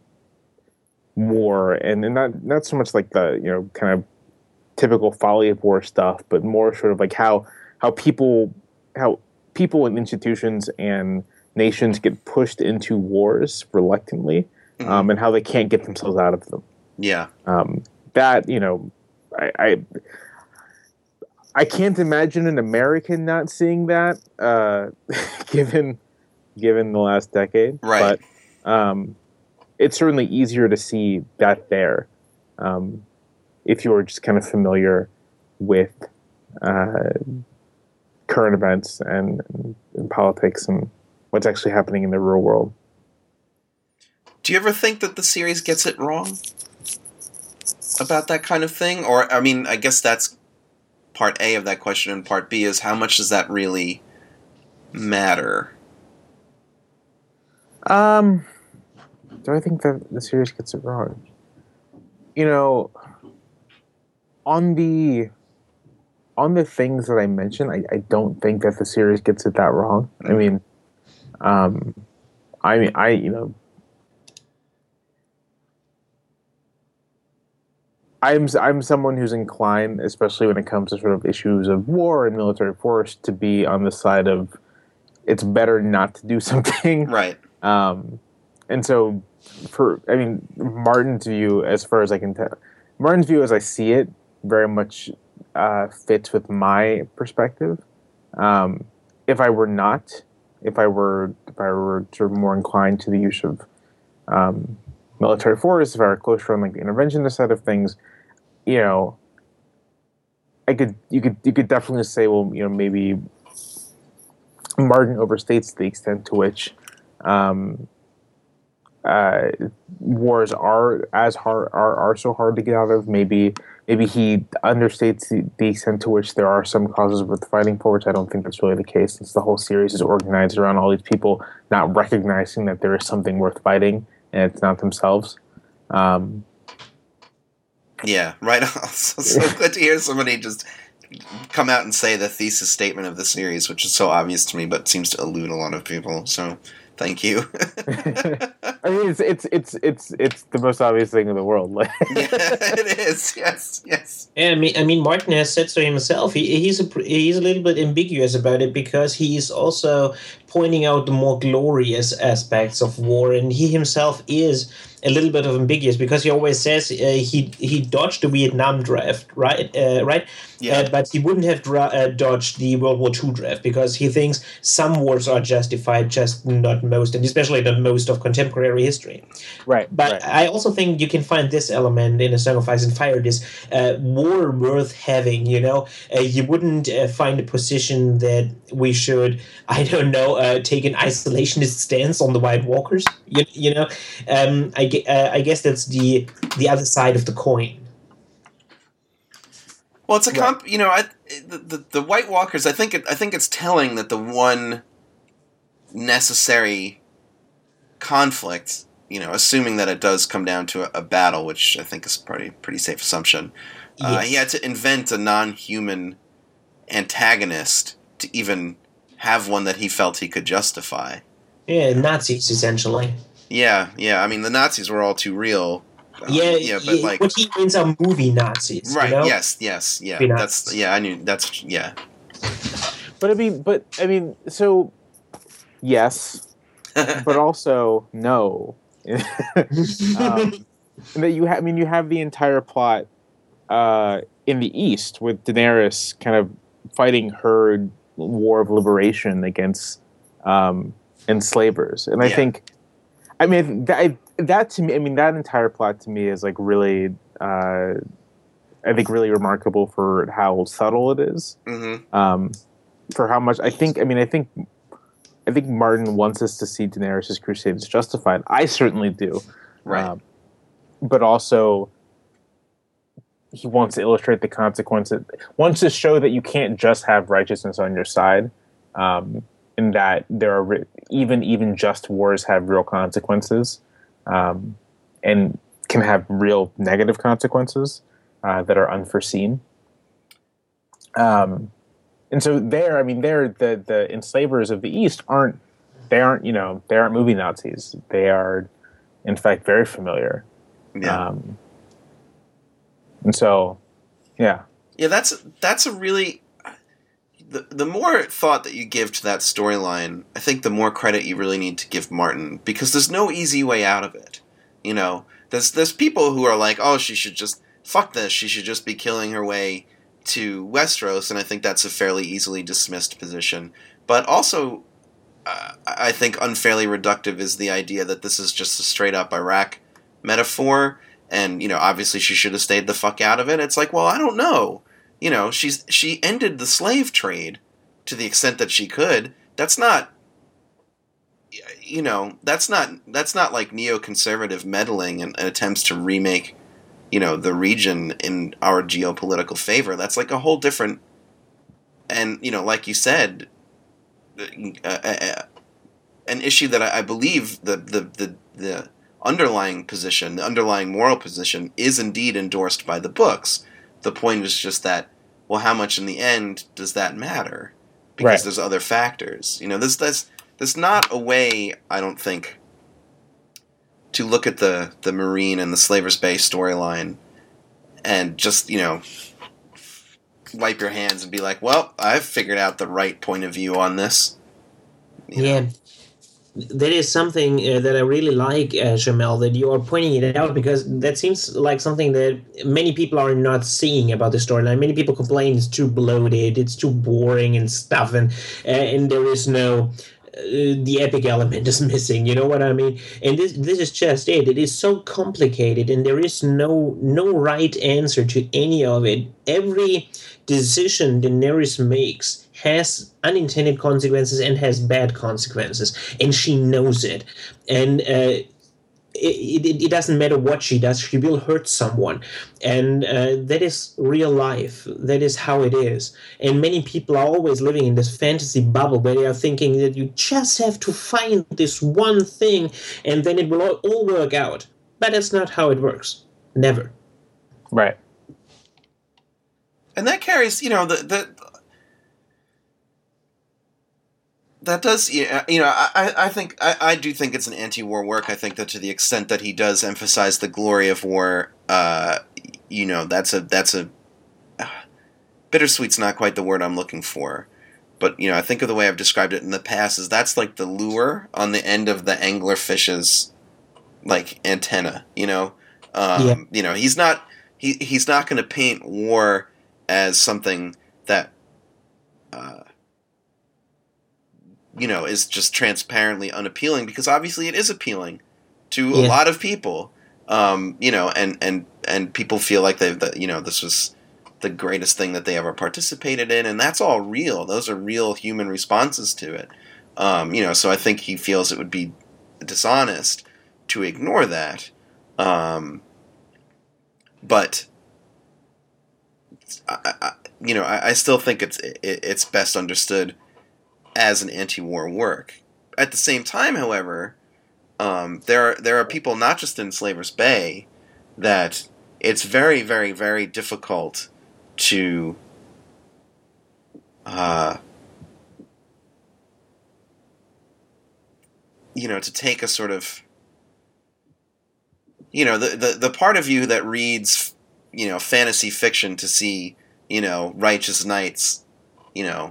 war, and, and not, not so much like the, you know, kind of typical folly of war stuff, but more sort of like how, how people, how people and institutions and nations get pushed into wars reluctantly, mm-hmm. um, and how they can't get themselves out of them. Yeah. Um, that, you know, I, I I can't imagine an American not seeing that, uh, given given the last decade. Right. But um, it's certainly easier to see that there, um, if you're just kind of familiar with uh, current events and, and politics and what's actually happening in the real world. Do you ever think that the series gets it wrong about that kind of thing? Or, I mean, I guess that's part A of that question, and part B is how much does that really matter? Um, do I think that the series gets it wrong? You know, on the on the things that I mentioned, I, I don't think that the series gets it that wrong. I mean, um, I mean, I you know, I'm I'm someone who's inclined, especially when it comes to sort of issues of war and military force, to be on the side of it's better not to do something. Right. Um, and so, for I mean, Martin's view, as far as I can tell, Martin's view as I see it, very much uh, fits with my perspective. Um, if I were not, if I were, if I were sort of more inclined to the use of um, military force, if I were closer on like the interventionist side of things, you know, I could, you could, you could definitely say, well, you know, maybe Martin overstates the extent to which um, uh, wars are as hard are, are so hard to get out of. Maybe maybe he understates the, the extent to which there are some causes worth fighting for, which I don't think that's really the case, since the whole series is organized around all these people not recognizing that there is something worth fighting and it's not themselves. Um, yeah, right. so, so good to hear somebody just come out and say the thesis statement of the series, which is so obvious to me, but seems to elude a lot of people. So, thank you. I mean, it's it's it's it's it's the most obvious thing in the world. Yeah, it is. Yes, yes. Yeah, I mean, I mean, Martin has said so himself. He he's a he's a little bit ambiguous about it because he is also pointing out the more glorious aspects of war, and he himself is a little bit of ambiguous because he always says uh, he he dodged the Vietnam draft, right? Uh, right. Yeah. Uh, but he wouldn't have dra- uh, dodged the World War Two draft because he thinks some wars are justified, just not most, and especially not most of contemporary history. Right. But right. I also think you can find this element in A Song of Ice and Fire, this uh, war worth having, you know? Uh, you wouldn't uh, find a position that we should, I don't know, uh, take an isolationist stance on the White Walkers, you, you know? Um, I, uh, I guess that's the the other side of the coin. Well, it's a comp. You know, I, the, the the White Walkers. I think it, I think it's telling that the one necessary conflict, you know, assuming that it does come down to a, a battle, which I think is pretty pretty safe assumption. Uh, Yes. he had to invent a non-human antagonist to even have one that he felt he could justify. Yeah, Nazis, essentially. Yeah, yeah. I mean, the Nazis were all too real. Um, Yeah, yeah, but yeah, like, what he means are movie Nazis, right? you know? Yes, yes, yeah. Movie That's Nazis. yeah. I knew that's yeah. But I mean, but I mean, so yes, but also no. um, and that you have, I mean, you have the entire plot uh, in the East with Daenerys kind of fighting her war of liberation against um, enslavers, and I Yeah. think, I mean, that, that to me, I mean, that entire plot to me is like really, uh, I think, really remarkable for how subtle it is. Mm-hmm. Um, for how much I think, I mean, I think, I think Martin wants us to see Daenerys' crusade as justified. I certainly do, Right. Um, but also, he wants to illustrate the consequences. Wants to show that you can't just have righteousness on your side, um, and that there are re- even even just wars have real consequences, um, and can have real negative consequences uh, that are unforeseen. Um, and so there, I mean, there the the enslavers of the East aren't they aren't you know they aren't movie Nazis. They are, in fact, very familiar. Yeah. Um, and so, yeah. Yeah, that's that's a really the the more thought that you give to that storyline, I think the more credit you really need to give Martin, because there's no easy way out of it. You know, there's there's people who are like, oh, she should just fuck this. She should just be killing her way to Westeros, and I think that's a fairly easily dismissed position. But also, uh, I think unfairly reductive is the idea that this is just a straight up Iraq metaphor. And, you know, obviously she should have stayed the fuck out of it. It's like, well, I don't know. You know, she's she ended the slave trade to the extent that she could. That's not, you know, that's not that's not like neoconservative meddling and, and attempts to remake, you know, the region in our geopolitical favor. That's like a whole different, and, you know, like you said, uh, uh, an issue that I, I believe the the the the underlying position, the underlying moral position, is indeed endorsed by the books. The point is just that, well, how much in the end does that matter? Because Right. there's other factors. You know, there's, there's, there's not a way, I don't think, to look at the, the Marine and the Slaver's Bay storyline and just, you know, wipe your hands and be like, well, I've figured out the right point of view on this. You know? Yeah. That is something uh, that I really like, uh, Jamel, that you are pointing it out, because that seems like something that many people are not seeing about the storyline. Many people complain it's too bloated, it's too boring and stuff, and uh, and there is no uh, the epic element is missing. You know what I mean? And this this is just it. It is so complicated, and there is no no right answer to any of it. Every decision Daenerys makes has unintended consequences and has bad consequences, and she knows it. And uh, it, it, it doesn't matter what she does, she will hurt someone. And uh, that is real life. That is how it is. And many people are always living in this fantasy bubble where they are thinking that you just have to find this one thing and then it will all, all work out. But that's not how it works. Never. Right. And that carries, you know, the... the That does, you know, I, I think, I, I do think it's an anti-war work. I think that to the extent that he does emphasize the glory of war, uh, you know, that's a, that's a, uh, bittersweet's not quite the word I'm looking for. But, you know, I think of the way I've described it in the past is that's like the lure on the end of the anglerfish's, like, antenna, you know? Um, yeah. You know, he's not, he, he's not going to paint war as something that, uh, you know, is just transparently unappealing, because obviously it is appealing to yeah. a lot of people, um, you know, and, and, and people feel like they've, that, you know, this was the greatest thing that they ever participated in, and that's all real. Those are real human responses to it. Um, you know, so I think he feels it would be dishonest to ignore that. Um, but, I, I, you know, I, I still think it's, it, it's best understood as an anti-war work. At the same time, however, um, there are there are people not just in Slaver's Bay that it's very, very, very difficult to uh, you know, to take a sort of, you know, the, the, the part of you that reads, you know, fantasy fiction to see, you know, righteous knights, you know,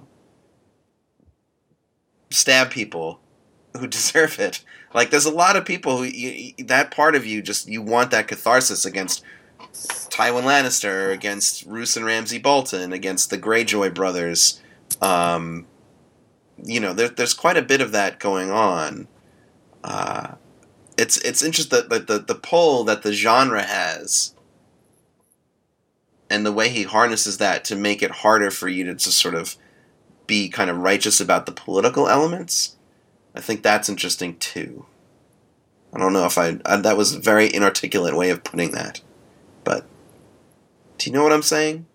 stab people who deserve it. Like, there's a lot of people who, you, that part of you just, you want that catharsis against Tywin Lannister, against Roose and Ramsay Bolton, against the Greyjoy brothers. Um, you know, there, there's quite a bit of that going on. Uh, it's it's interesting that the, the pull that the genre has and the way he harnesses that to make it harder for you to, to sort of be kind of righteous about the political elements. I think that's interesting too. I don't know if I, I that was a very inarticulate way of putting that, but do you know what I'm saying?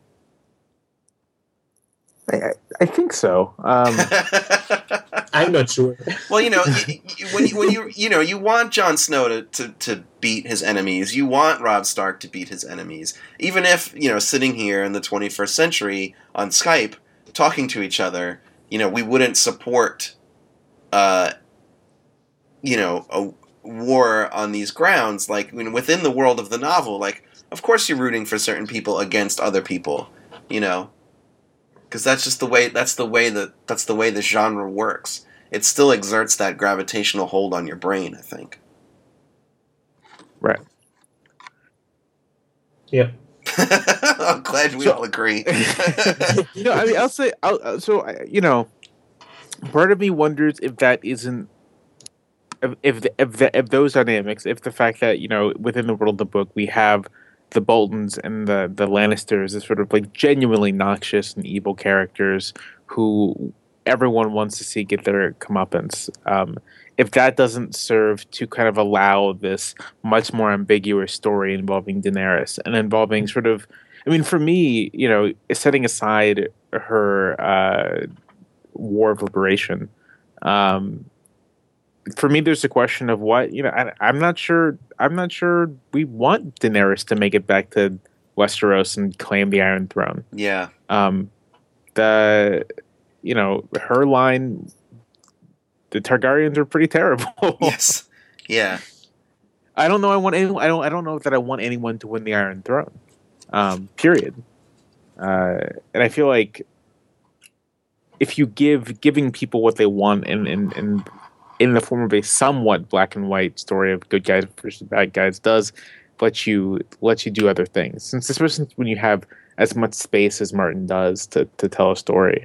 I, I think so. Um, I'm not sure. Well, you know, when you, when you you know you want Jon Snow to, to, to beat his enemies, you want Robb Stark to beat his enemies, even if, you know, sitting here in the twenty-first century on Skype talking to each other, you know, we wouldn't support, uh, you know, a war on these grounds. Like, I mean, within the world of the novel, like, of course you're rooting for certain people against other people, you know, because that's just the way. That's the way that that's the way the genre works. It still exerts that gravitational hold on your brain, I think. Right. Yep. I'm glad we so, all agree. you know, I mean, I'll say, I'll, so you know, part of me wonders if that isn't, if if the, if, the, if those dynamics, if the fact that, you know, within the world of the book we have the Boltons and the the Lannisters as sort of like genuinely noxious and evil characters who everyone wants to see get their comeuppance. Um, if that doesn't serve to kind of allow this much more ambiguous story involving Daenerys and involving sort of, I mean, for me, you know, setting aside her uh, War of Liberation, um, for me, there's a question of what, you know, I, I'm not sure, I'm not sure we want Daenerys to make it back to Westeros and claim the Iron Throne. Yeah. Um, the, you know, her line, the Targaryens are pretty terrible. Yes. Yeah. I don't know. I want anyone. I don't. I don't know that I want anyone to win the Iron Throne. Um, period. Uh, and I feel like if you give giving people what they want in in, in in the form of a somewhat black and white story of good guys versus bad guys does let you let you do other things. Since especially when you have as much space as Martin does to, to tell a story.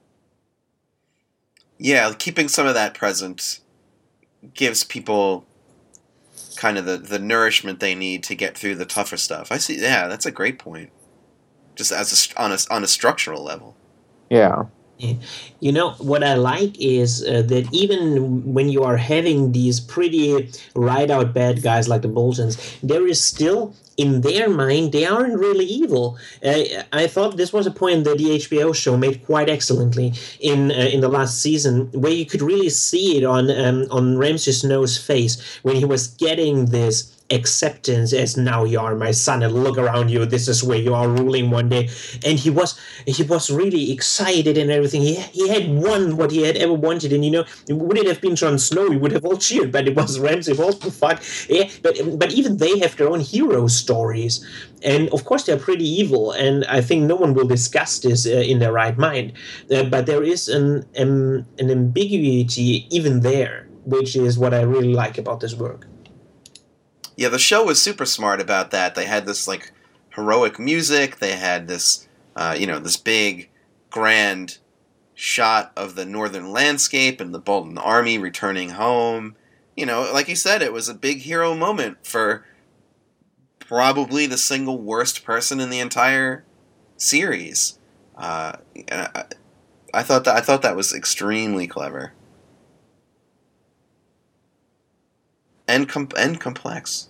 Yeah, keeping some of that present gives people kind of the, the nourishment they need to get through the tougher stuff. I see. Yeah, that's a great point. Just as a, on a on a structural level. Yeah. You know, what I like is uh, that even when you are having these pretty right-out bad guys like the Boltons, there is still, in their mind, they aren't really evil. Uh, I thought this was a point that the H B O show made quite excellently in uh, in the last season, where you could really see it on um, on Ramsay Snow's face when he was getting this acceptance as now you are my son and look around you, this is where you are ruling one day. And he was he was really excited and everything. He, he had won what he had ever wanted, and you know, would it have been Jon Snow, we would have all cheered, but it was Ramsay Bolton. Fuck yeah. But but even they have their own hero stories, and of course they're pretty evil, and I think no one will discuss this uh, in their right mind. Uh, but there is an um, an ambiguity even there, which is what I really like about this work. Yeah, the show was super smart about that. They had this like heroic music. They had this, uh, you know, this big, grand shot of the northern landscape and the Bolton army returning home. You know, like you said, it was a big hero moment for probably the single worst person in the entire series. Uh, I, I thought that I thought that was extremely clever and com- and complex.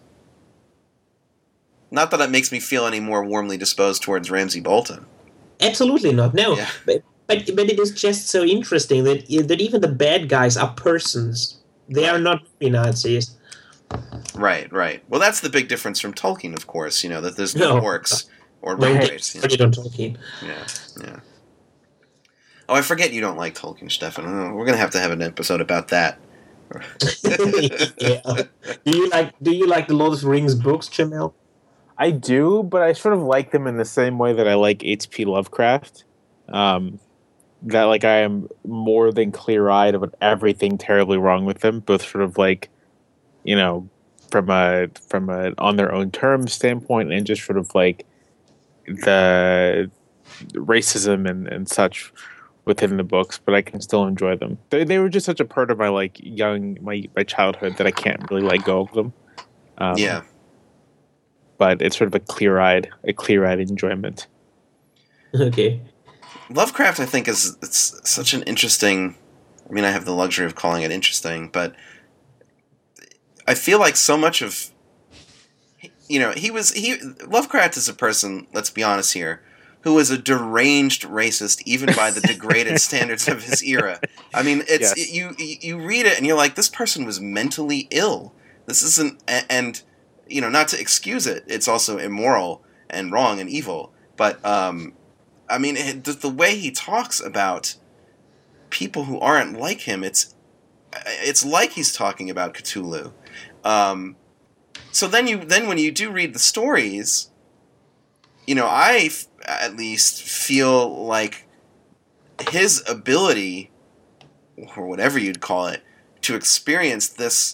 Not that it makes me feel any more warmly disposed towards Ramsay Bolton. Absolutely not. No, Yeah. but, but but it is just so interesting that that even the bad guys are persons. They Right. are not Nazis. Right, right. Well, that's the big difference from Tolkien, of course. You know that there's no, No. orcs or No, rabbits. they don't Tolkien. Yeah, yeah. Oh, I forget you don't like Tolkien, Stefan. Oh, we're gonna have to have an episode about that. Yeah. Do you like Do you like the Lord of the Rings books, Jamel? I do, but I sort of like them in the same way that I like H P Lovecraft. Um, that like I am more than clear-eyed about everything terribly wrong with them, both sort of like, you know, from a from a on their own terms standpoint, and just sort of like the racism and, and such within the books. But I can still enjoy them. They they were just such a part of my like young my my childhood that I can't really let go of them. Um, Yeah. But it's sort of a clear-eyed, a clear-eyed enjoyment. Okay. Lovecraft, I think, is it's such an interesting. I mean, I have the luxury of calling it interesting, but I feel like so much of, you know, he was he Lovecraft is a person. Let's be honest here, who was a deranged racist, even by the degraded standards of his era. I mean, it's Yes. you you read it and you're like, this person was mentally ill. This isn't and. You know, not to excuse it, it's also immoral and wrong and evil. But, um, I mean, it, the, the way he talks about people who aren't like him, it's it's like he's talking about Cthulhu. Um, so then you then when you do read the stories, you know, I f- at least feel like his ability, or whatever you'd call it, to experience this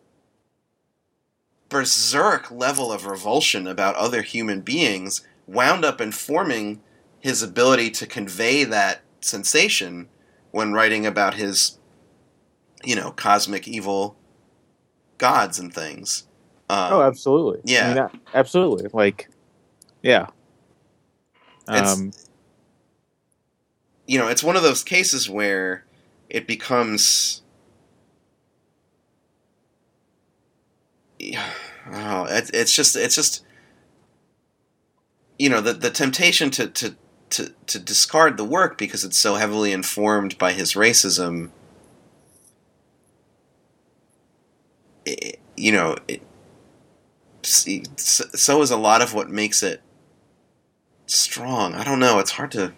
berserk level of revulsion about other human beings wound up informing his ability to convey that sensation when writing about his, you know, cosmic evil gods and things. Um, oh, absolutely. yeah. I mean, a- absolutely. Like, yeah. It's- Um, you know, it's one of those cases where it becomes... Oh, it, it's just, it's just, you know, the the temptation to, to, to, to discard the work because it's so heavily informed by his racism. It, you know, it, so is a lot of what makes it strong. I don't know. It's hard to.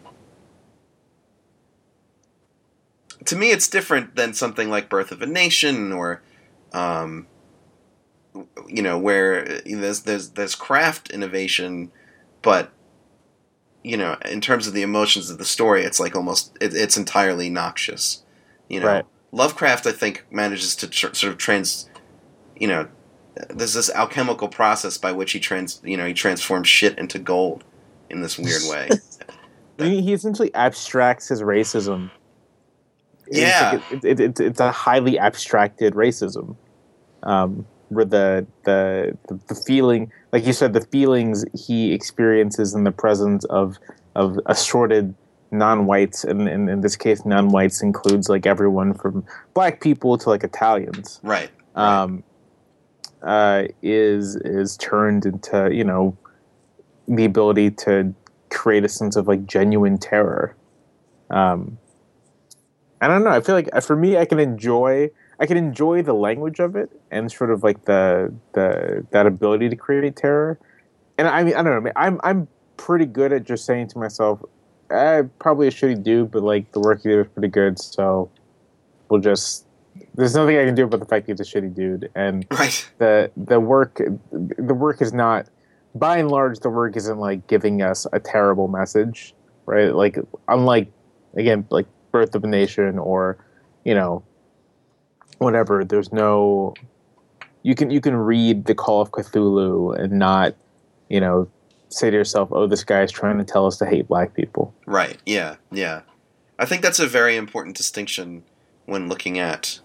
To me, it's different than something like Birth of a Nation or. Um, You know, where there's there's there's craft innovation but you know, in terms of the emotions of the story, it's like almost it, it's entirely noxious. You know, Right. Lovecraft, I think, manages to tr- sort of trans, you know, there's this alchemical process by which he trans, you know, he transforms shit into gold in this weird way. He he essentially abstracts his racism. It's Yeah. like it, it, it, it's a highly abstracted racism, um, where the, the the the feeling, like you said, the feelings he experiences in the presence of of assorted non-whites, and, and in this case, non-whites includes like everyone from black people to like Italians. Right. right. Um, uh, is is turned into, you know, the ability to create a sense of like genuine terror. Um, I don't know. I feel like uh, for me, I can enjoy I can enjoy the language of it and sort of like the the that ability to create terror. And I mean, I don't know. I'm I'm pretty good at just saying to myself, eh, probably a shitty dude, but like the work he did was pretty good, so we'll just. There's nothing I can do about the fact he's a shitty dude, and Right. the the work the work is not. By and large, the work isn't like giving us a terrible message, right? Like unlike again, like Birth of a Nation or, you know, whatever. There's no. You can you can read the Call of Cthulhu and not, you know, say to yourself, "Oh, this guy is trying to tell us to hate black people." Right. Yeah. Yeah. I think that's a very important distinction when looking at.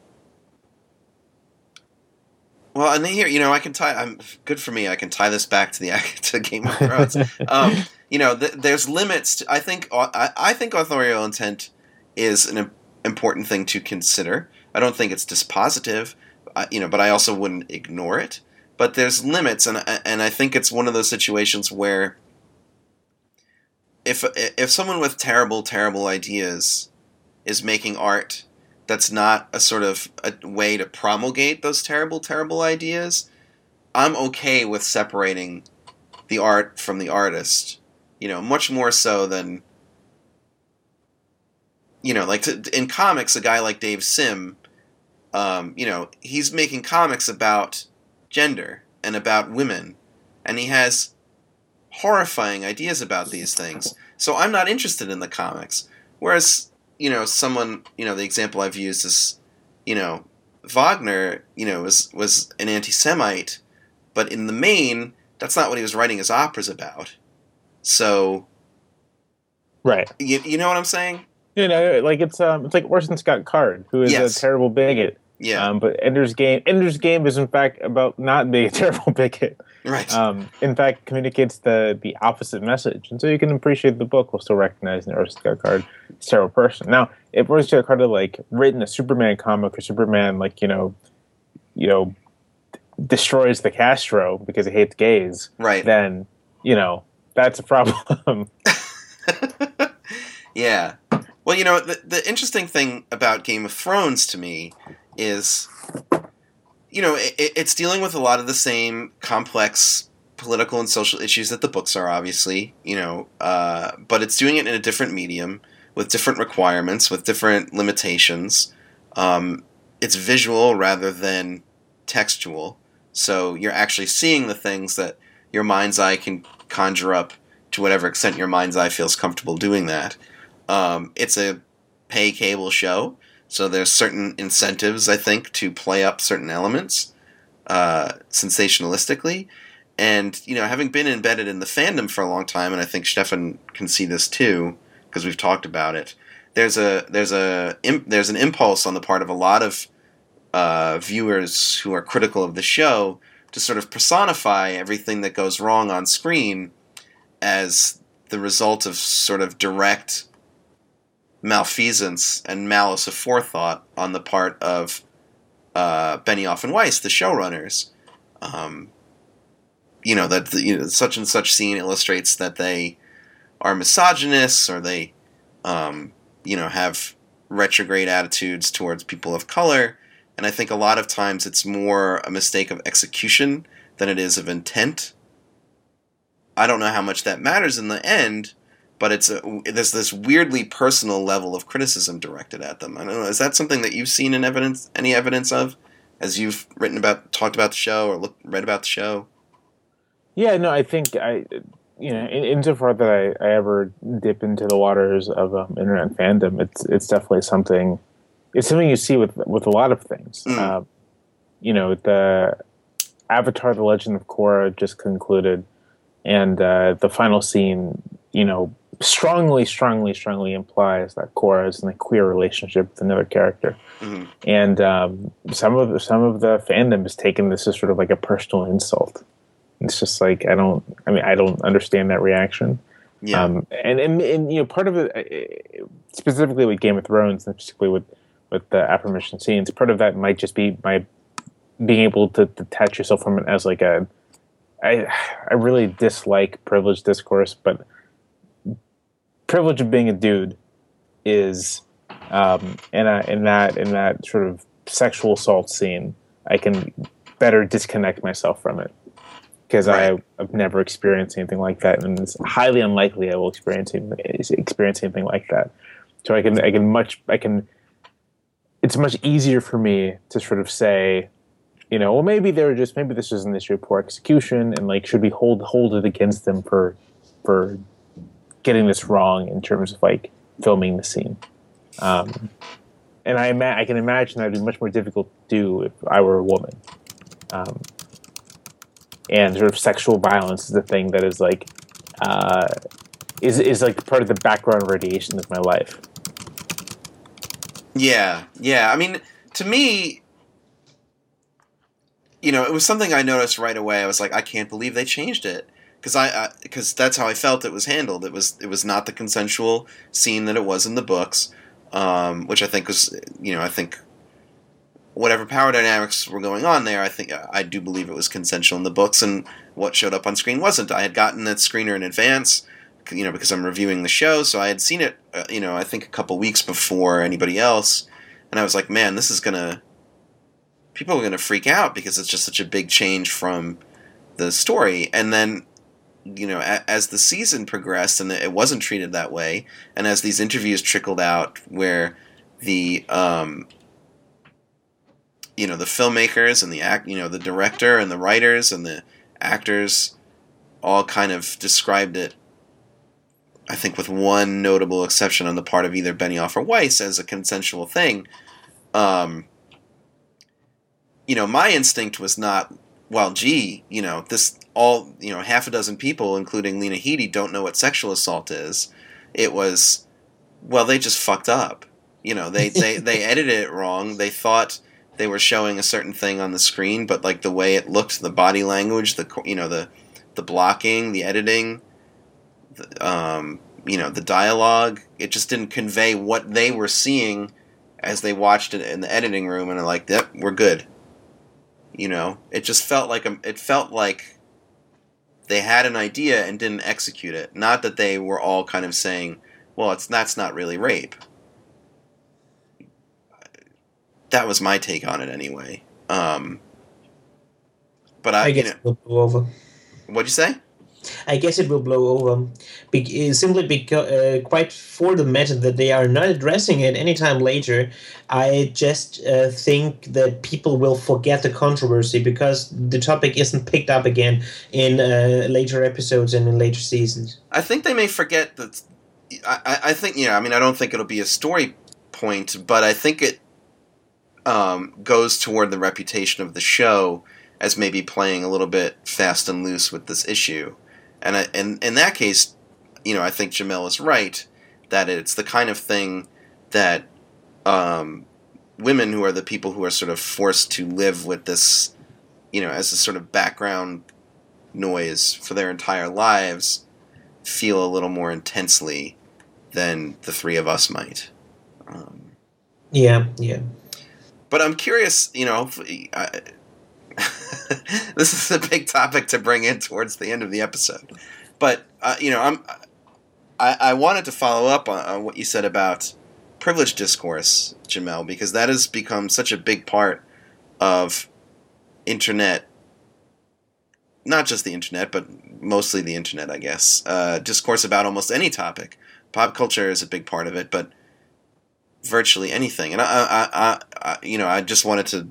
Well, and here, you know, I can tie. I'm good for me. I can tie this back to the to Game of Thrones. um, you know, th- there's limits. To, I think. I, I think authorial intent is an important thing to consider. I don't think it's dispositive. Uh, you know, but I also wouldn't ignore it. But there's limits, and and I think it's one of those situations where if if someone with terrible, terrible ideas is making art that's not a sort of a way to promulgate those terrible, terrible ideas, I'm okay with separating the art from the artist. You know, much more so than, you know, like to, in comics, a guy like Dave Sim, um, you know, he's making comics about gender and about women, and he has horrifying ideas about these things. So I'm not interested in the comics. Whereas, you know, someone, you know, the example I've used is, you know, Wagner, you know, was was an anti-Semite, but in the main, that's not what he was writing his operas about. So, right? You, you know what I'm saying? You know, like it's um, it's like Orson Scott Card, who is yes. a terrible bigot. Yeah. Um, but Ender's Game, Ender's Game is in fact about not being a terrible bigot. Right. Um, in fact, communicates the the opposite message, and so you can appreciate the book while still recognizing Orson Scott Card is a terrible person. Now, if Orson Scott Card had like written a Superman comic, or Superman like you know, you know, destroys the Castro because he hates gays, right? Then you know that's a problem. Yeah. Well, you know, the the interesting thing about Game of Thrones to me is, you know, it, it's dealing with a lot of the same complex political and social issues that the books are, obviously, you know, uh, but it's doing it in a different medium with different requirements, with different limitations. Um, it's visual rather than textual, so you're actually seeing the things that your mind's eye can conjure up to whatever extent your mind's eye feels comfortable doing that. Um, it's a pay cable show, so there's certain incentives, I think, to play up certain elements uh, sensationalistically. And, you know, having been embedded in the fandom for a long time, and I think Stefan can see this too, because we've talked about it, there's a there's a there's an impulse on the part of a lot of uh, viewers who are critical of the show to sort of personify everything that goes wrong on screen as the result of sort of direct malfeasance and malice aforethought on the part of uh, Benioff and Weiss, the showrunners. Um, you know, that the, you know, such and such scene illustrates that they are misogynists, or they, um, you know, have retrograde attitudes towards people of color. And I think a lot of times it's more a mistake of execution than it is of intent. I don't know how much that matters in the end, but it's a, there's this weirdly personal level of criticism directed at them. I don't know. Is that something that you've seen in evidence, any evidence of, as you've written about, talked about the show, or looked, read about the show? Yeah, no, I think I, you know, in, insofar that I, I ever dip into the waters of um, internet fandom, it's it's definitely something. It's something you see with with a lot of things. Mm. Uh, you know, the Avatar: The Legend of Korra just concluded, and uh, the final scene, you know, strongly, strongly, strongly implies that Korra is in a queer relationship with another character. Mm-hmm. And um, some of the, some of the fandom has taken this as sort of like a personal insult. It's just like I don't. I mean, I don't understand that reaction. Yeah. Um, and, and and you know, part of it, specifically with Game of Thrones, and particularly with with the aforementioned scenes, part of that might just be my being able to detach yourself from it as like a. I I really dislike privileged discourse, but privilege of being a dude is, um, in a, in that in that sort of sexual assault scene, I can better disconnect myself from it. Because right. I've never experienced anything like that, and it's highly unlikely I will experience experience anything like that. So I can, I can much, I can. It's much easier for me to sort of say, you know, well, maybe they're just, maybe this is an issue of poor execution, and like, should we hold hold it against them for for getting this wrong in terms of like filming the scene? Um, and I, ima- I can imagine that would be much more difficult to do if I were a woman. Um, And sort of sexual violence is a thing that is like, uh, is is like part of the background radiation of my life. Yeah, yeah. I mean, to me, you know, it was something I noticed right away. I was like, I can't believe they changed it because I because that's how I felt it was handled. It was it was not the consensual scene that it was in the books, um, which I think was, you know, I think. Whatever power dynamics were going on there, I think I do believe it was consensual in the books, and what showed up on screen wasn't. I had gotten that screener in advance, you know, because I'm reviewing the show, so I had seen it, uh, you know, I think a couple weeks before anybody else, and I was like, man, this is gonna, people are gonna freak out because it's just such a big change from the story. And then, you know, a- as the season progressed and it wasn't treated that way, and as these interviews trickled out where the, um, you know, the filmmakers and the act, you know, the director and the writers and the actors all kind of described it, I think with one notable exception on the part of either Benioff or Weiss, as a consensual thing. Um, you know, my instinct was not, well, gee, you know, this all, you know, half a dozen people, including Lena Headey, don't know what sexual assault is. It was, well, they just fucked up. You know, they, they, they edited it wrong. They thought they were showing a certain thing on the screen, but like the way it looked, the body language, the you know the the blocking, the editing, the, um, you know the dialogue, it just didn't convey what they were seeing as they watched it in the editing room, and they're like, "Yep, we're good." You know, it just felt like a, it felt like they had an idea and didn't execute it. Not that they were all kind of saying, "Well, it's that's not really rape." That was my take on it, anyway. Um, but I, I guess you know, it will blow over. What'd you say? I guess it will blow over, Be- simply because uh, quite for the matter that they are not addressing it anytime later. I just uh, think that people will forget the controversy because the topic isn't picked up again in uh, later episodes and in later seasons. I think they may forget that. I, I think, you know, I mean, I don't think it'll be a story point, but I think it um, goes toward the reputation of the show as maybe playing a little bit fast and loose with this issue. And I, in, in that case, you know, I think Jamil is right that it's the kind of thing that um, women who are the people who are sort of forced to live with this, you know, as a sort of background noise for their entire lives feel a little more intensely than the three of us might. Um, yeah, yeah. But I'm curious, you know, I, this is a big topic to bring in towards the end of the episode. But, uh, you know, I'm, I, I wanted to follow up on, on what you said about privilege discourse, Jamel, because that has become such a big part of internet, not just the internet, but mostly the internet, I guess. Uh, discourse about almost any topic. Pop culture is a big part of it, but virtually anything. And I, I, I, I you know, I just wanted to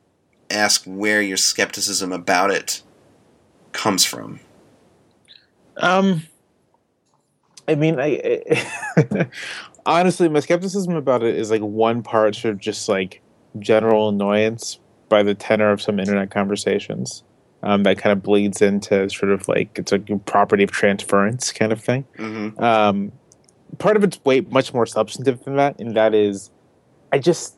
ask where your skepticism about it comes from. Um, I mean, I, I honestly, my skepticism about it is like one part sort of just like general annoyance by the tenor of some internet conversations. Um, that kind of bleeds into sort of like it's a property of transference kind of thing. Mm-hmm. Um, part of it's way much more substantive than that, and that is, I just,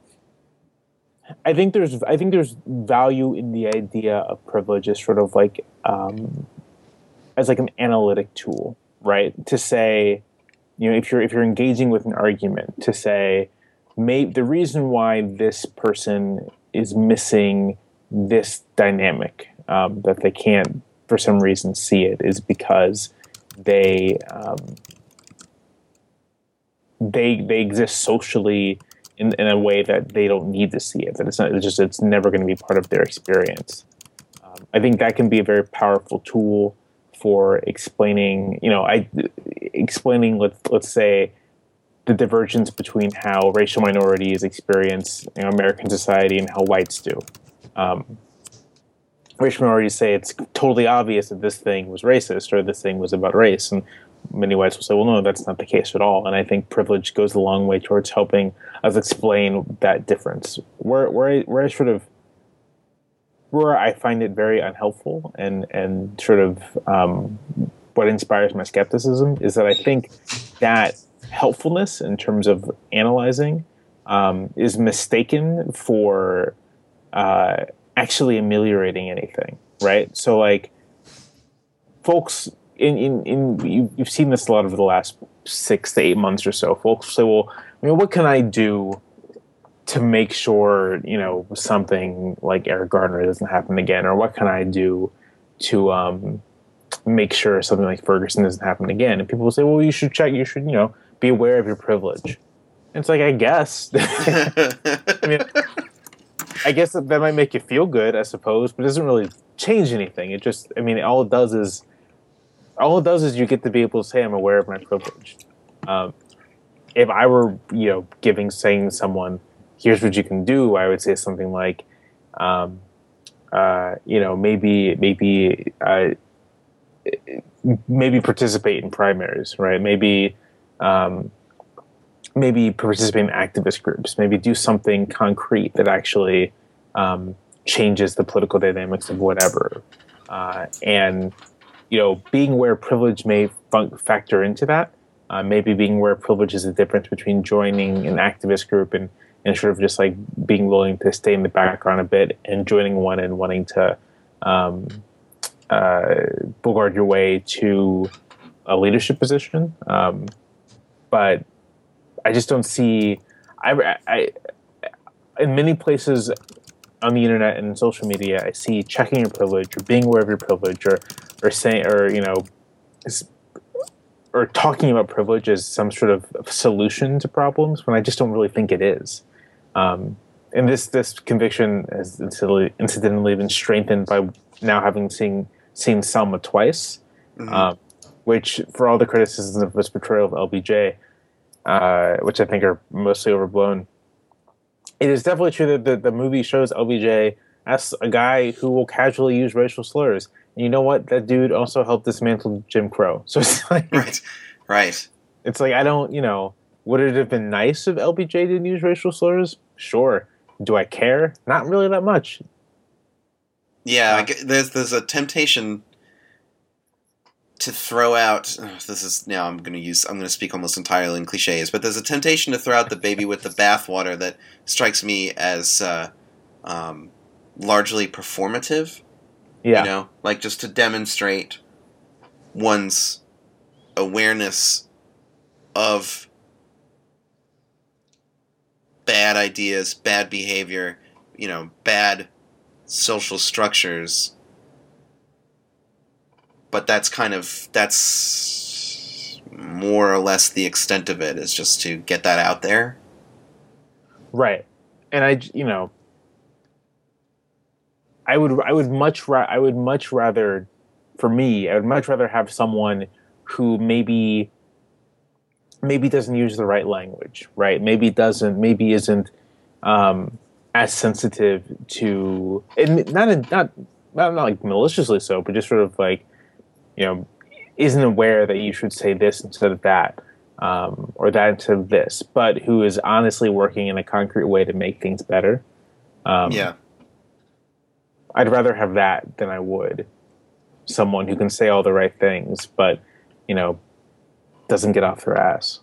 I think there's, I think there's value in the idea of privilege as sort of like, um, as like an analytic tool, right? To say, you know, if you're if you're engaging with an argument, to say, may the reason why this person is missing this dynamic, um, that they can't for some reason see it, is because they um, they they exist socially in, in a way that they don't need to see it. That it's not it's just it's never going to be part of their experience. Um, I think that can be a very powerful tool for explaining, you know, I explaining let's let's say the divergence between how racial minorities experience, you know, American society and how whites do. Um, racial minorities say it's totally obvious that this thing was racist or this thing was about race, and many whites will say, well, no, that's not the case at all. And I think privilege goes a long way towards helping us explain that difference. Where where I, where I sort of where I find it very unhelpful and and sort of um, what inspires my skepticism is that I think that helpfulness in terms of analyzing um, is mistaken for uh, actually ameliorating anything, right? So like folks in, in, in you, you've seen this a lot over the last six to eight months or so. Folks say, well, I mean, what can I do to make sure, you know, something like Eric Gardner doesn't happen again? Or what can I do to um, make sure something like Ferguson doesn't happen again? And people will say, well, you should check, you should, you know, be aware of your privilege. And it's like, I guess. I mean, I guess that, that might make you feel good, I suppose, but it doesn't really change anything. It just, I mean, all it does is, all it does is you get to be able to say, I'm aware of my privilege. Um, if I were, you know, giving, saying to someone, here's what you can do, I would say something like, um, uh, you know, maybe, maybe, uh, maybe participate in primaries, right? Maybe, um, maybe participate in activist groups. Maybe do something concrete that actually um, changes the political dynamics of whatever. Uh, and you know, being aware of privilege may fun- factor into that. Uh, maybe being aware of privilege is the difference between joining an activist group and and sort of just like being willing to stay in the background a bit and joining one and wanting to um, uh, bogart your way to a leadership position. Um, but I just don't see, I, I, in many places on the internet and in social media, I see checking your privilege or being aware of your privilege or, or saying, or, you know, or talking about privilege as some sort of solution to problems when I just don't really think it is. Um, and this this conviction has incidentally, incidentally been strengthened by now having seen seen Selma twice, mm-hmm. um, which for all the criticisms of this portrayal of L B J, uh, which I think are mostly overblown, it is definitely true that the, the movie shows L B J as a guy who will casually use racial slurs. And you know what? That dude also helped dismantle Jim Crow. So it's like, right, right. It's like, I don't, you know, would it have been nice if L B J didn't use racial slurs? Sure. Do I care? Not really that much. Yeah, uh, I get, there's there's a temptation to throw out. Oh, this is now I'm going to use. I'm going to speak almost entirely in cliches, but there's a temptation to throw out the baby with the bathwater that strikes me as uh, um, largely performative. Yeah, you know, like just to demonstrate one's awareness of bad ideas, bad behavior, you know, bad social structures. But that's kind of, that's more or less the extent of it, is just to get that out there. Right. And I, you know, I would, I would much, ra- I would much rather, for me, I would much rather have someone who maybe maybe doesn't use the right language, right? Maybe doesn't, maybe isn't um, as sensitive to, and not, not, not, not like maliciously so, but just sort of like, you know, isn't aware that you should say this instead of that, um, or that instead of this, but who is honestly working in a concrete way to make things better. Um, yeah. I'd rather have that than I would someone who can say all the right things, but, you know, doesn't get off their ass.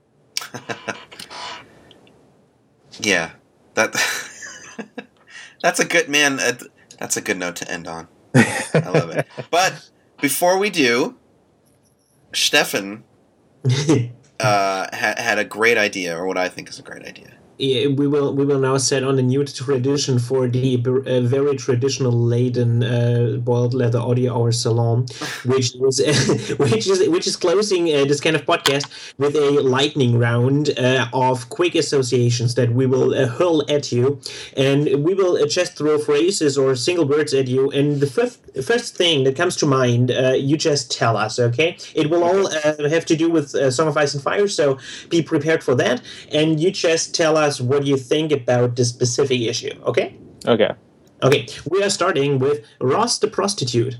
Yeah. That That's a good, man, uh, that's a good note to end on. I love it. But before we do, Stefan uh, ha- had a great idea, or what I think is a great idea. Yeah, we will we will now set on a new tradition for the uh, very traditional Leiden uh, boiled leather audio hour salon, which is uh, which is which is closing uh, this kind of podcast with a lightning round uh, of quick associations that we will uh, hurl at you, and we will uh, just throw phrases or single words at you, and the first first thing that comes to mind, uh, you just tell us, okay? It will all uh, have to do with uh, Song of Ice and Fire, so be prepared for that, and you just tell us what you think about this specific issue, okay? Okay. Okay, we are starting with Ross the Prostitute.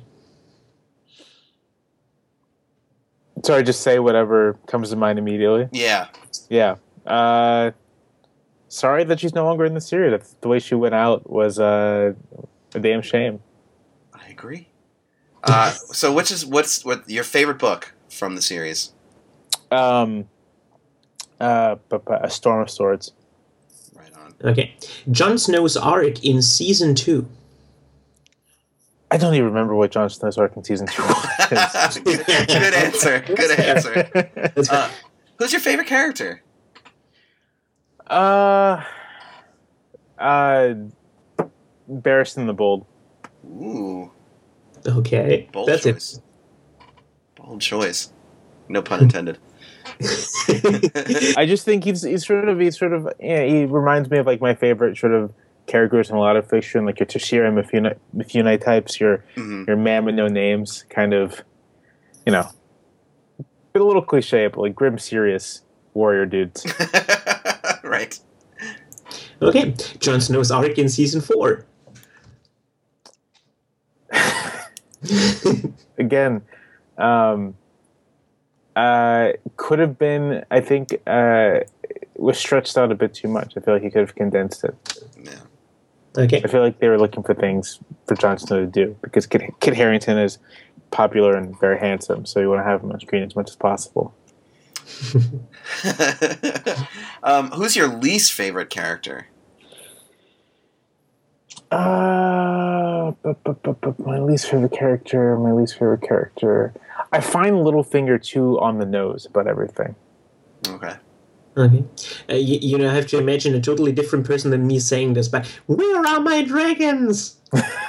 Sorry, just say whatever comes to mind immediately. Yeah. Yeah. Uh, sorry that she's no longer in the series. That's, the way she went out was uh, a damn shame. I agree. Uh, so which is, what's what your favorite book from the series? Um, uh, but, but A Storm of Swords. Okay. Jon Snow's arc in season two. I don't even remember what Jon Snow's arc in season two was. Good answer. Good answer. Uh, who's your favorite character? Uh, uh, Barristan the Bold. Ooh. Okay. Bold That's choice. it. Bold choice. No pun intended. I just think he's he's sort of he's sort of yeah, he reminds me of like my favorite sort of characters in a lot of fiction, like your Toshira Mifune, Mifune types, your mm-hmm. your man with no names, kind of, you know, but a little cliche, but like grim, serious warrior dudes. Right. Okay, Jon Snow's arc in season four. Again, um. Uh, could have been, I think, uh, was stretched out a bit too much. I feel like he could have condensed it. Yeah. Okay. I feel like they were looking for things for Jon Snow to do because Kit, Kit Harington is popular and very handsome, so you want to have him on screen as much as possible. um, who's your least favorite character? Uh, but, but, but, but my least favorite character, my least favorite character... I find Littlefinger too on the nose about everything. Okay. Okay. Uh, you, you know, I have to imagine a totally different person than me saying this, but where are my dragons?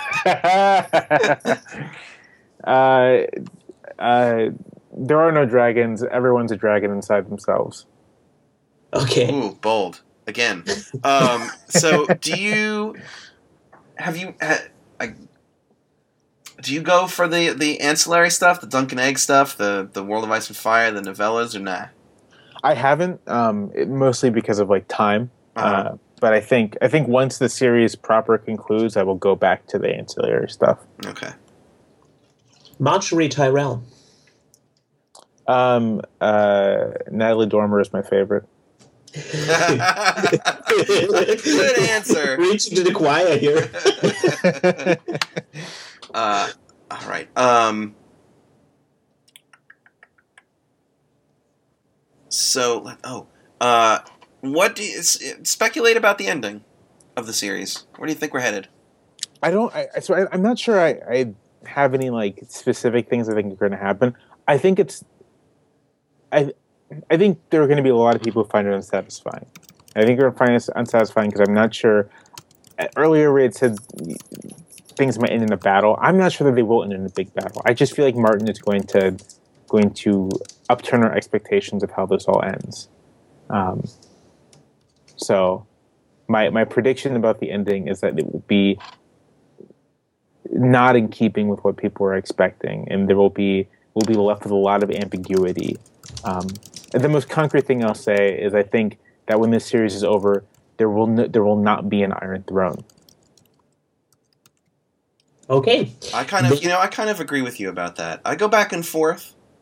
uh, uh, there are no dragons. Everyone's a dragon inside themselves. Okay. Ooh, bold. Again. Um, so, do you... Have you... Ha, I, Do you go for the, the ancillary stuff, the Duncan Egg stuff, the, the World of Ice and Fire, the novellas, or not? I haven't, um, it, mostly because of like time. Uh-huh. Uh, but I think I think once the series proper concludes, I will go back to the ancillary stuff. Okay. Marjorie Tyrell. Um, uh, Natalie Dormer is my favorite. Good answer. Reaching to the choir here. Uh, all right. Um, so, oh, uh, what do you speculate about the ending of the series? Where do you think we're headed? I don't. I, so I, I'm not sure. I, I have any like specific things I think are going to happen. I think it's. I, I think there are going to be a lot of people who find it unsatisfying. I think they're going to find it unsatisfying because I'm not sure. Earlier, we had said things might end in a battle. I'm not sure that they will end in a big battle. I just feel like Martin is going to going to upturn our expectations of how this all ends. Um, so my my prediction about the ending is that it will be not in keeping with what people are expecting, and there will be will be left with a lot of ambiguity. Um, and the most concrete thing I'll say is I think that when this series is over, there will no, there will not be an Iron Throne. Okay. I kind of, you know, I kind of agree with you about that. I go back and forth.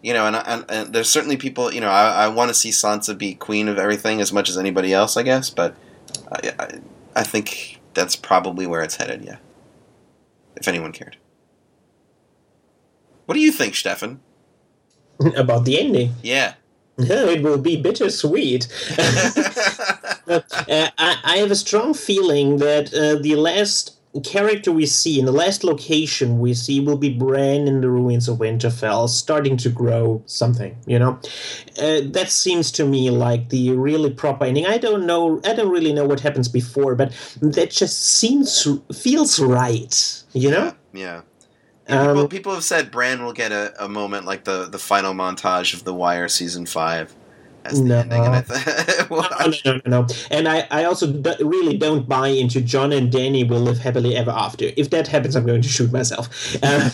You know, and, and, and there's certainly people. You know, I, I want to see Sansa be queen of everything as much as anybody else, I guess. But I, I, I think that's probably where it's headed. Yeah, if anyone cared. What do you think, Stefan? About the ending? Yeah. No, it will be bittersweet. uh, I, I have a strong feeling that uh, the last character we see, in the last location we see, will be Bran in the ruins of Winterfell, starting to grow something, you know? Uh, that seems to me like the really proper ending. I don't know, I don't really know what happens before, but that just seems, feels right, you know? Yeah. yeah. People, Um, people have said Bran will get a, a moment like the, the final montage of The Wire season five as the No. ending. And I th- well, No, no, no, no, no. And I, I also do, really don't buy into Jon and Dany will live happily ever after. If that happens, I'm going to shoot myself. Um,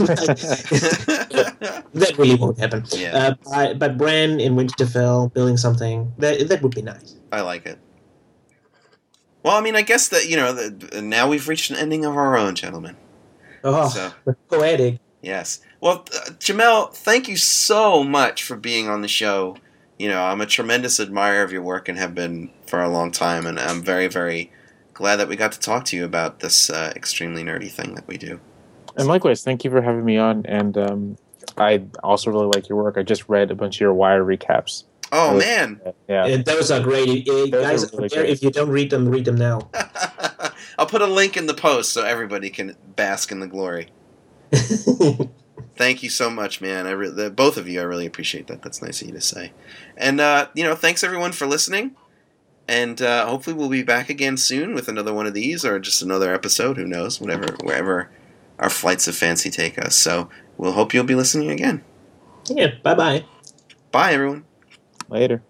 that really won't happen. Yeah. Uh, but, but Bran in Winterfell building something, that, that would be nice. I like it. Well, I mean, I guess that, you know, the, now we've reached an ending of our own, gentlemen. Oh, So, poetic. yes. Well, uh, Jamel, thank you so much for being on the show. You know, I'm a tremendous admirer of your work and have been for a long time, and I'm very, very glad that we got to talk to you about this uh, extremely nerdy thing that we do. And likewise, thank you for having me on. And um, I also really like your work. I just read a bunch of your Wire recaps. Oh, was, man. Yeah. Uh, those are great. Uh, Those guys, are really there, great. if you don't read them, read them now. I'll put a link in the post so everybody can bask in the glory. Thank you so much, man. I re- the, both of you, I really appreciate that. That's nice of you to say. And, uh, you know, thanks everyone for listening. And uh, hopefully we'll be back again soon with another one of these or just another episode. Who knows? Whatever, wherever our flights of fancy take us. So we'll hope you'll be listening again. Yeah, bye-bye. Bye, everyone. Later.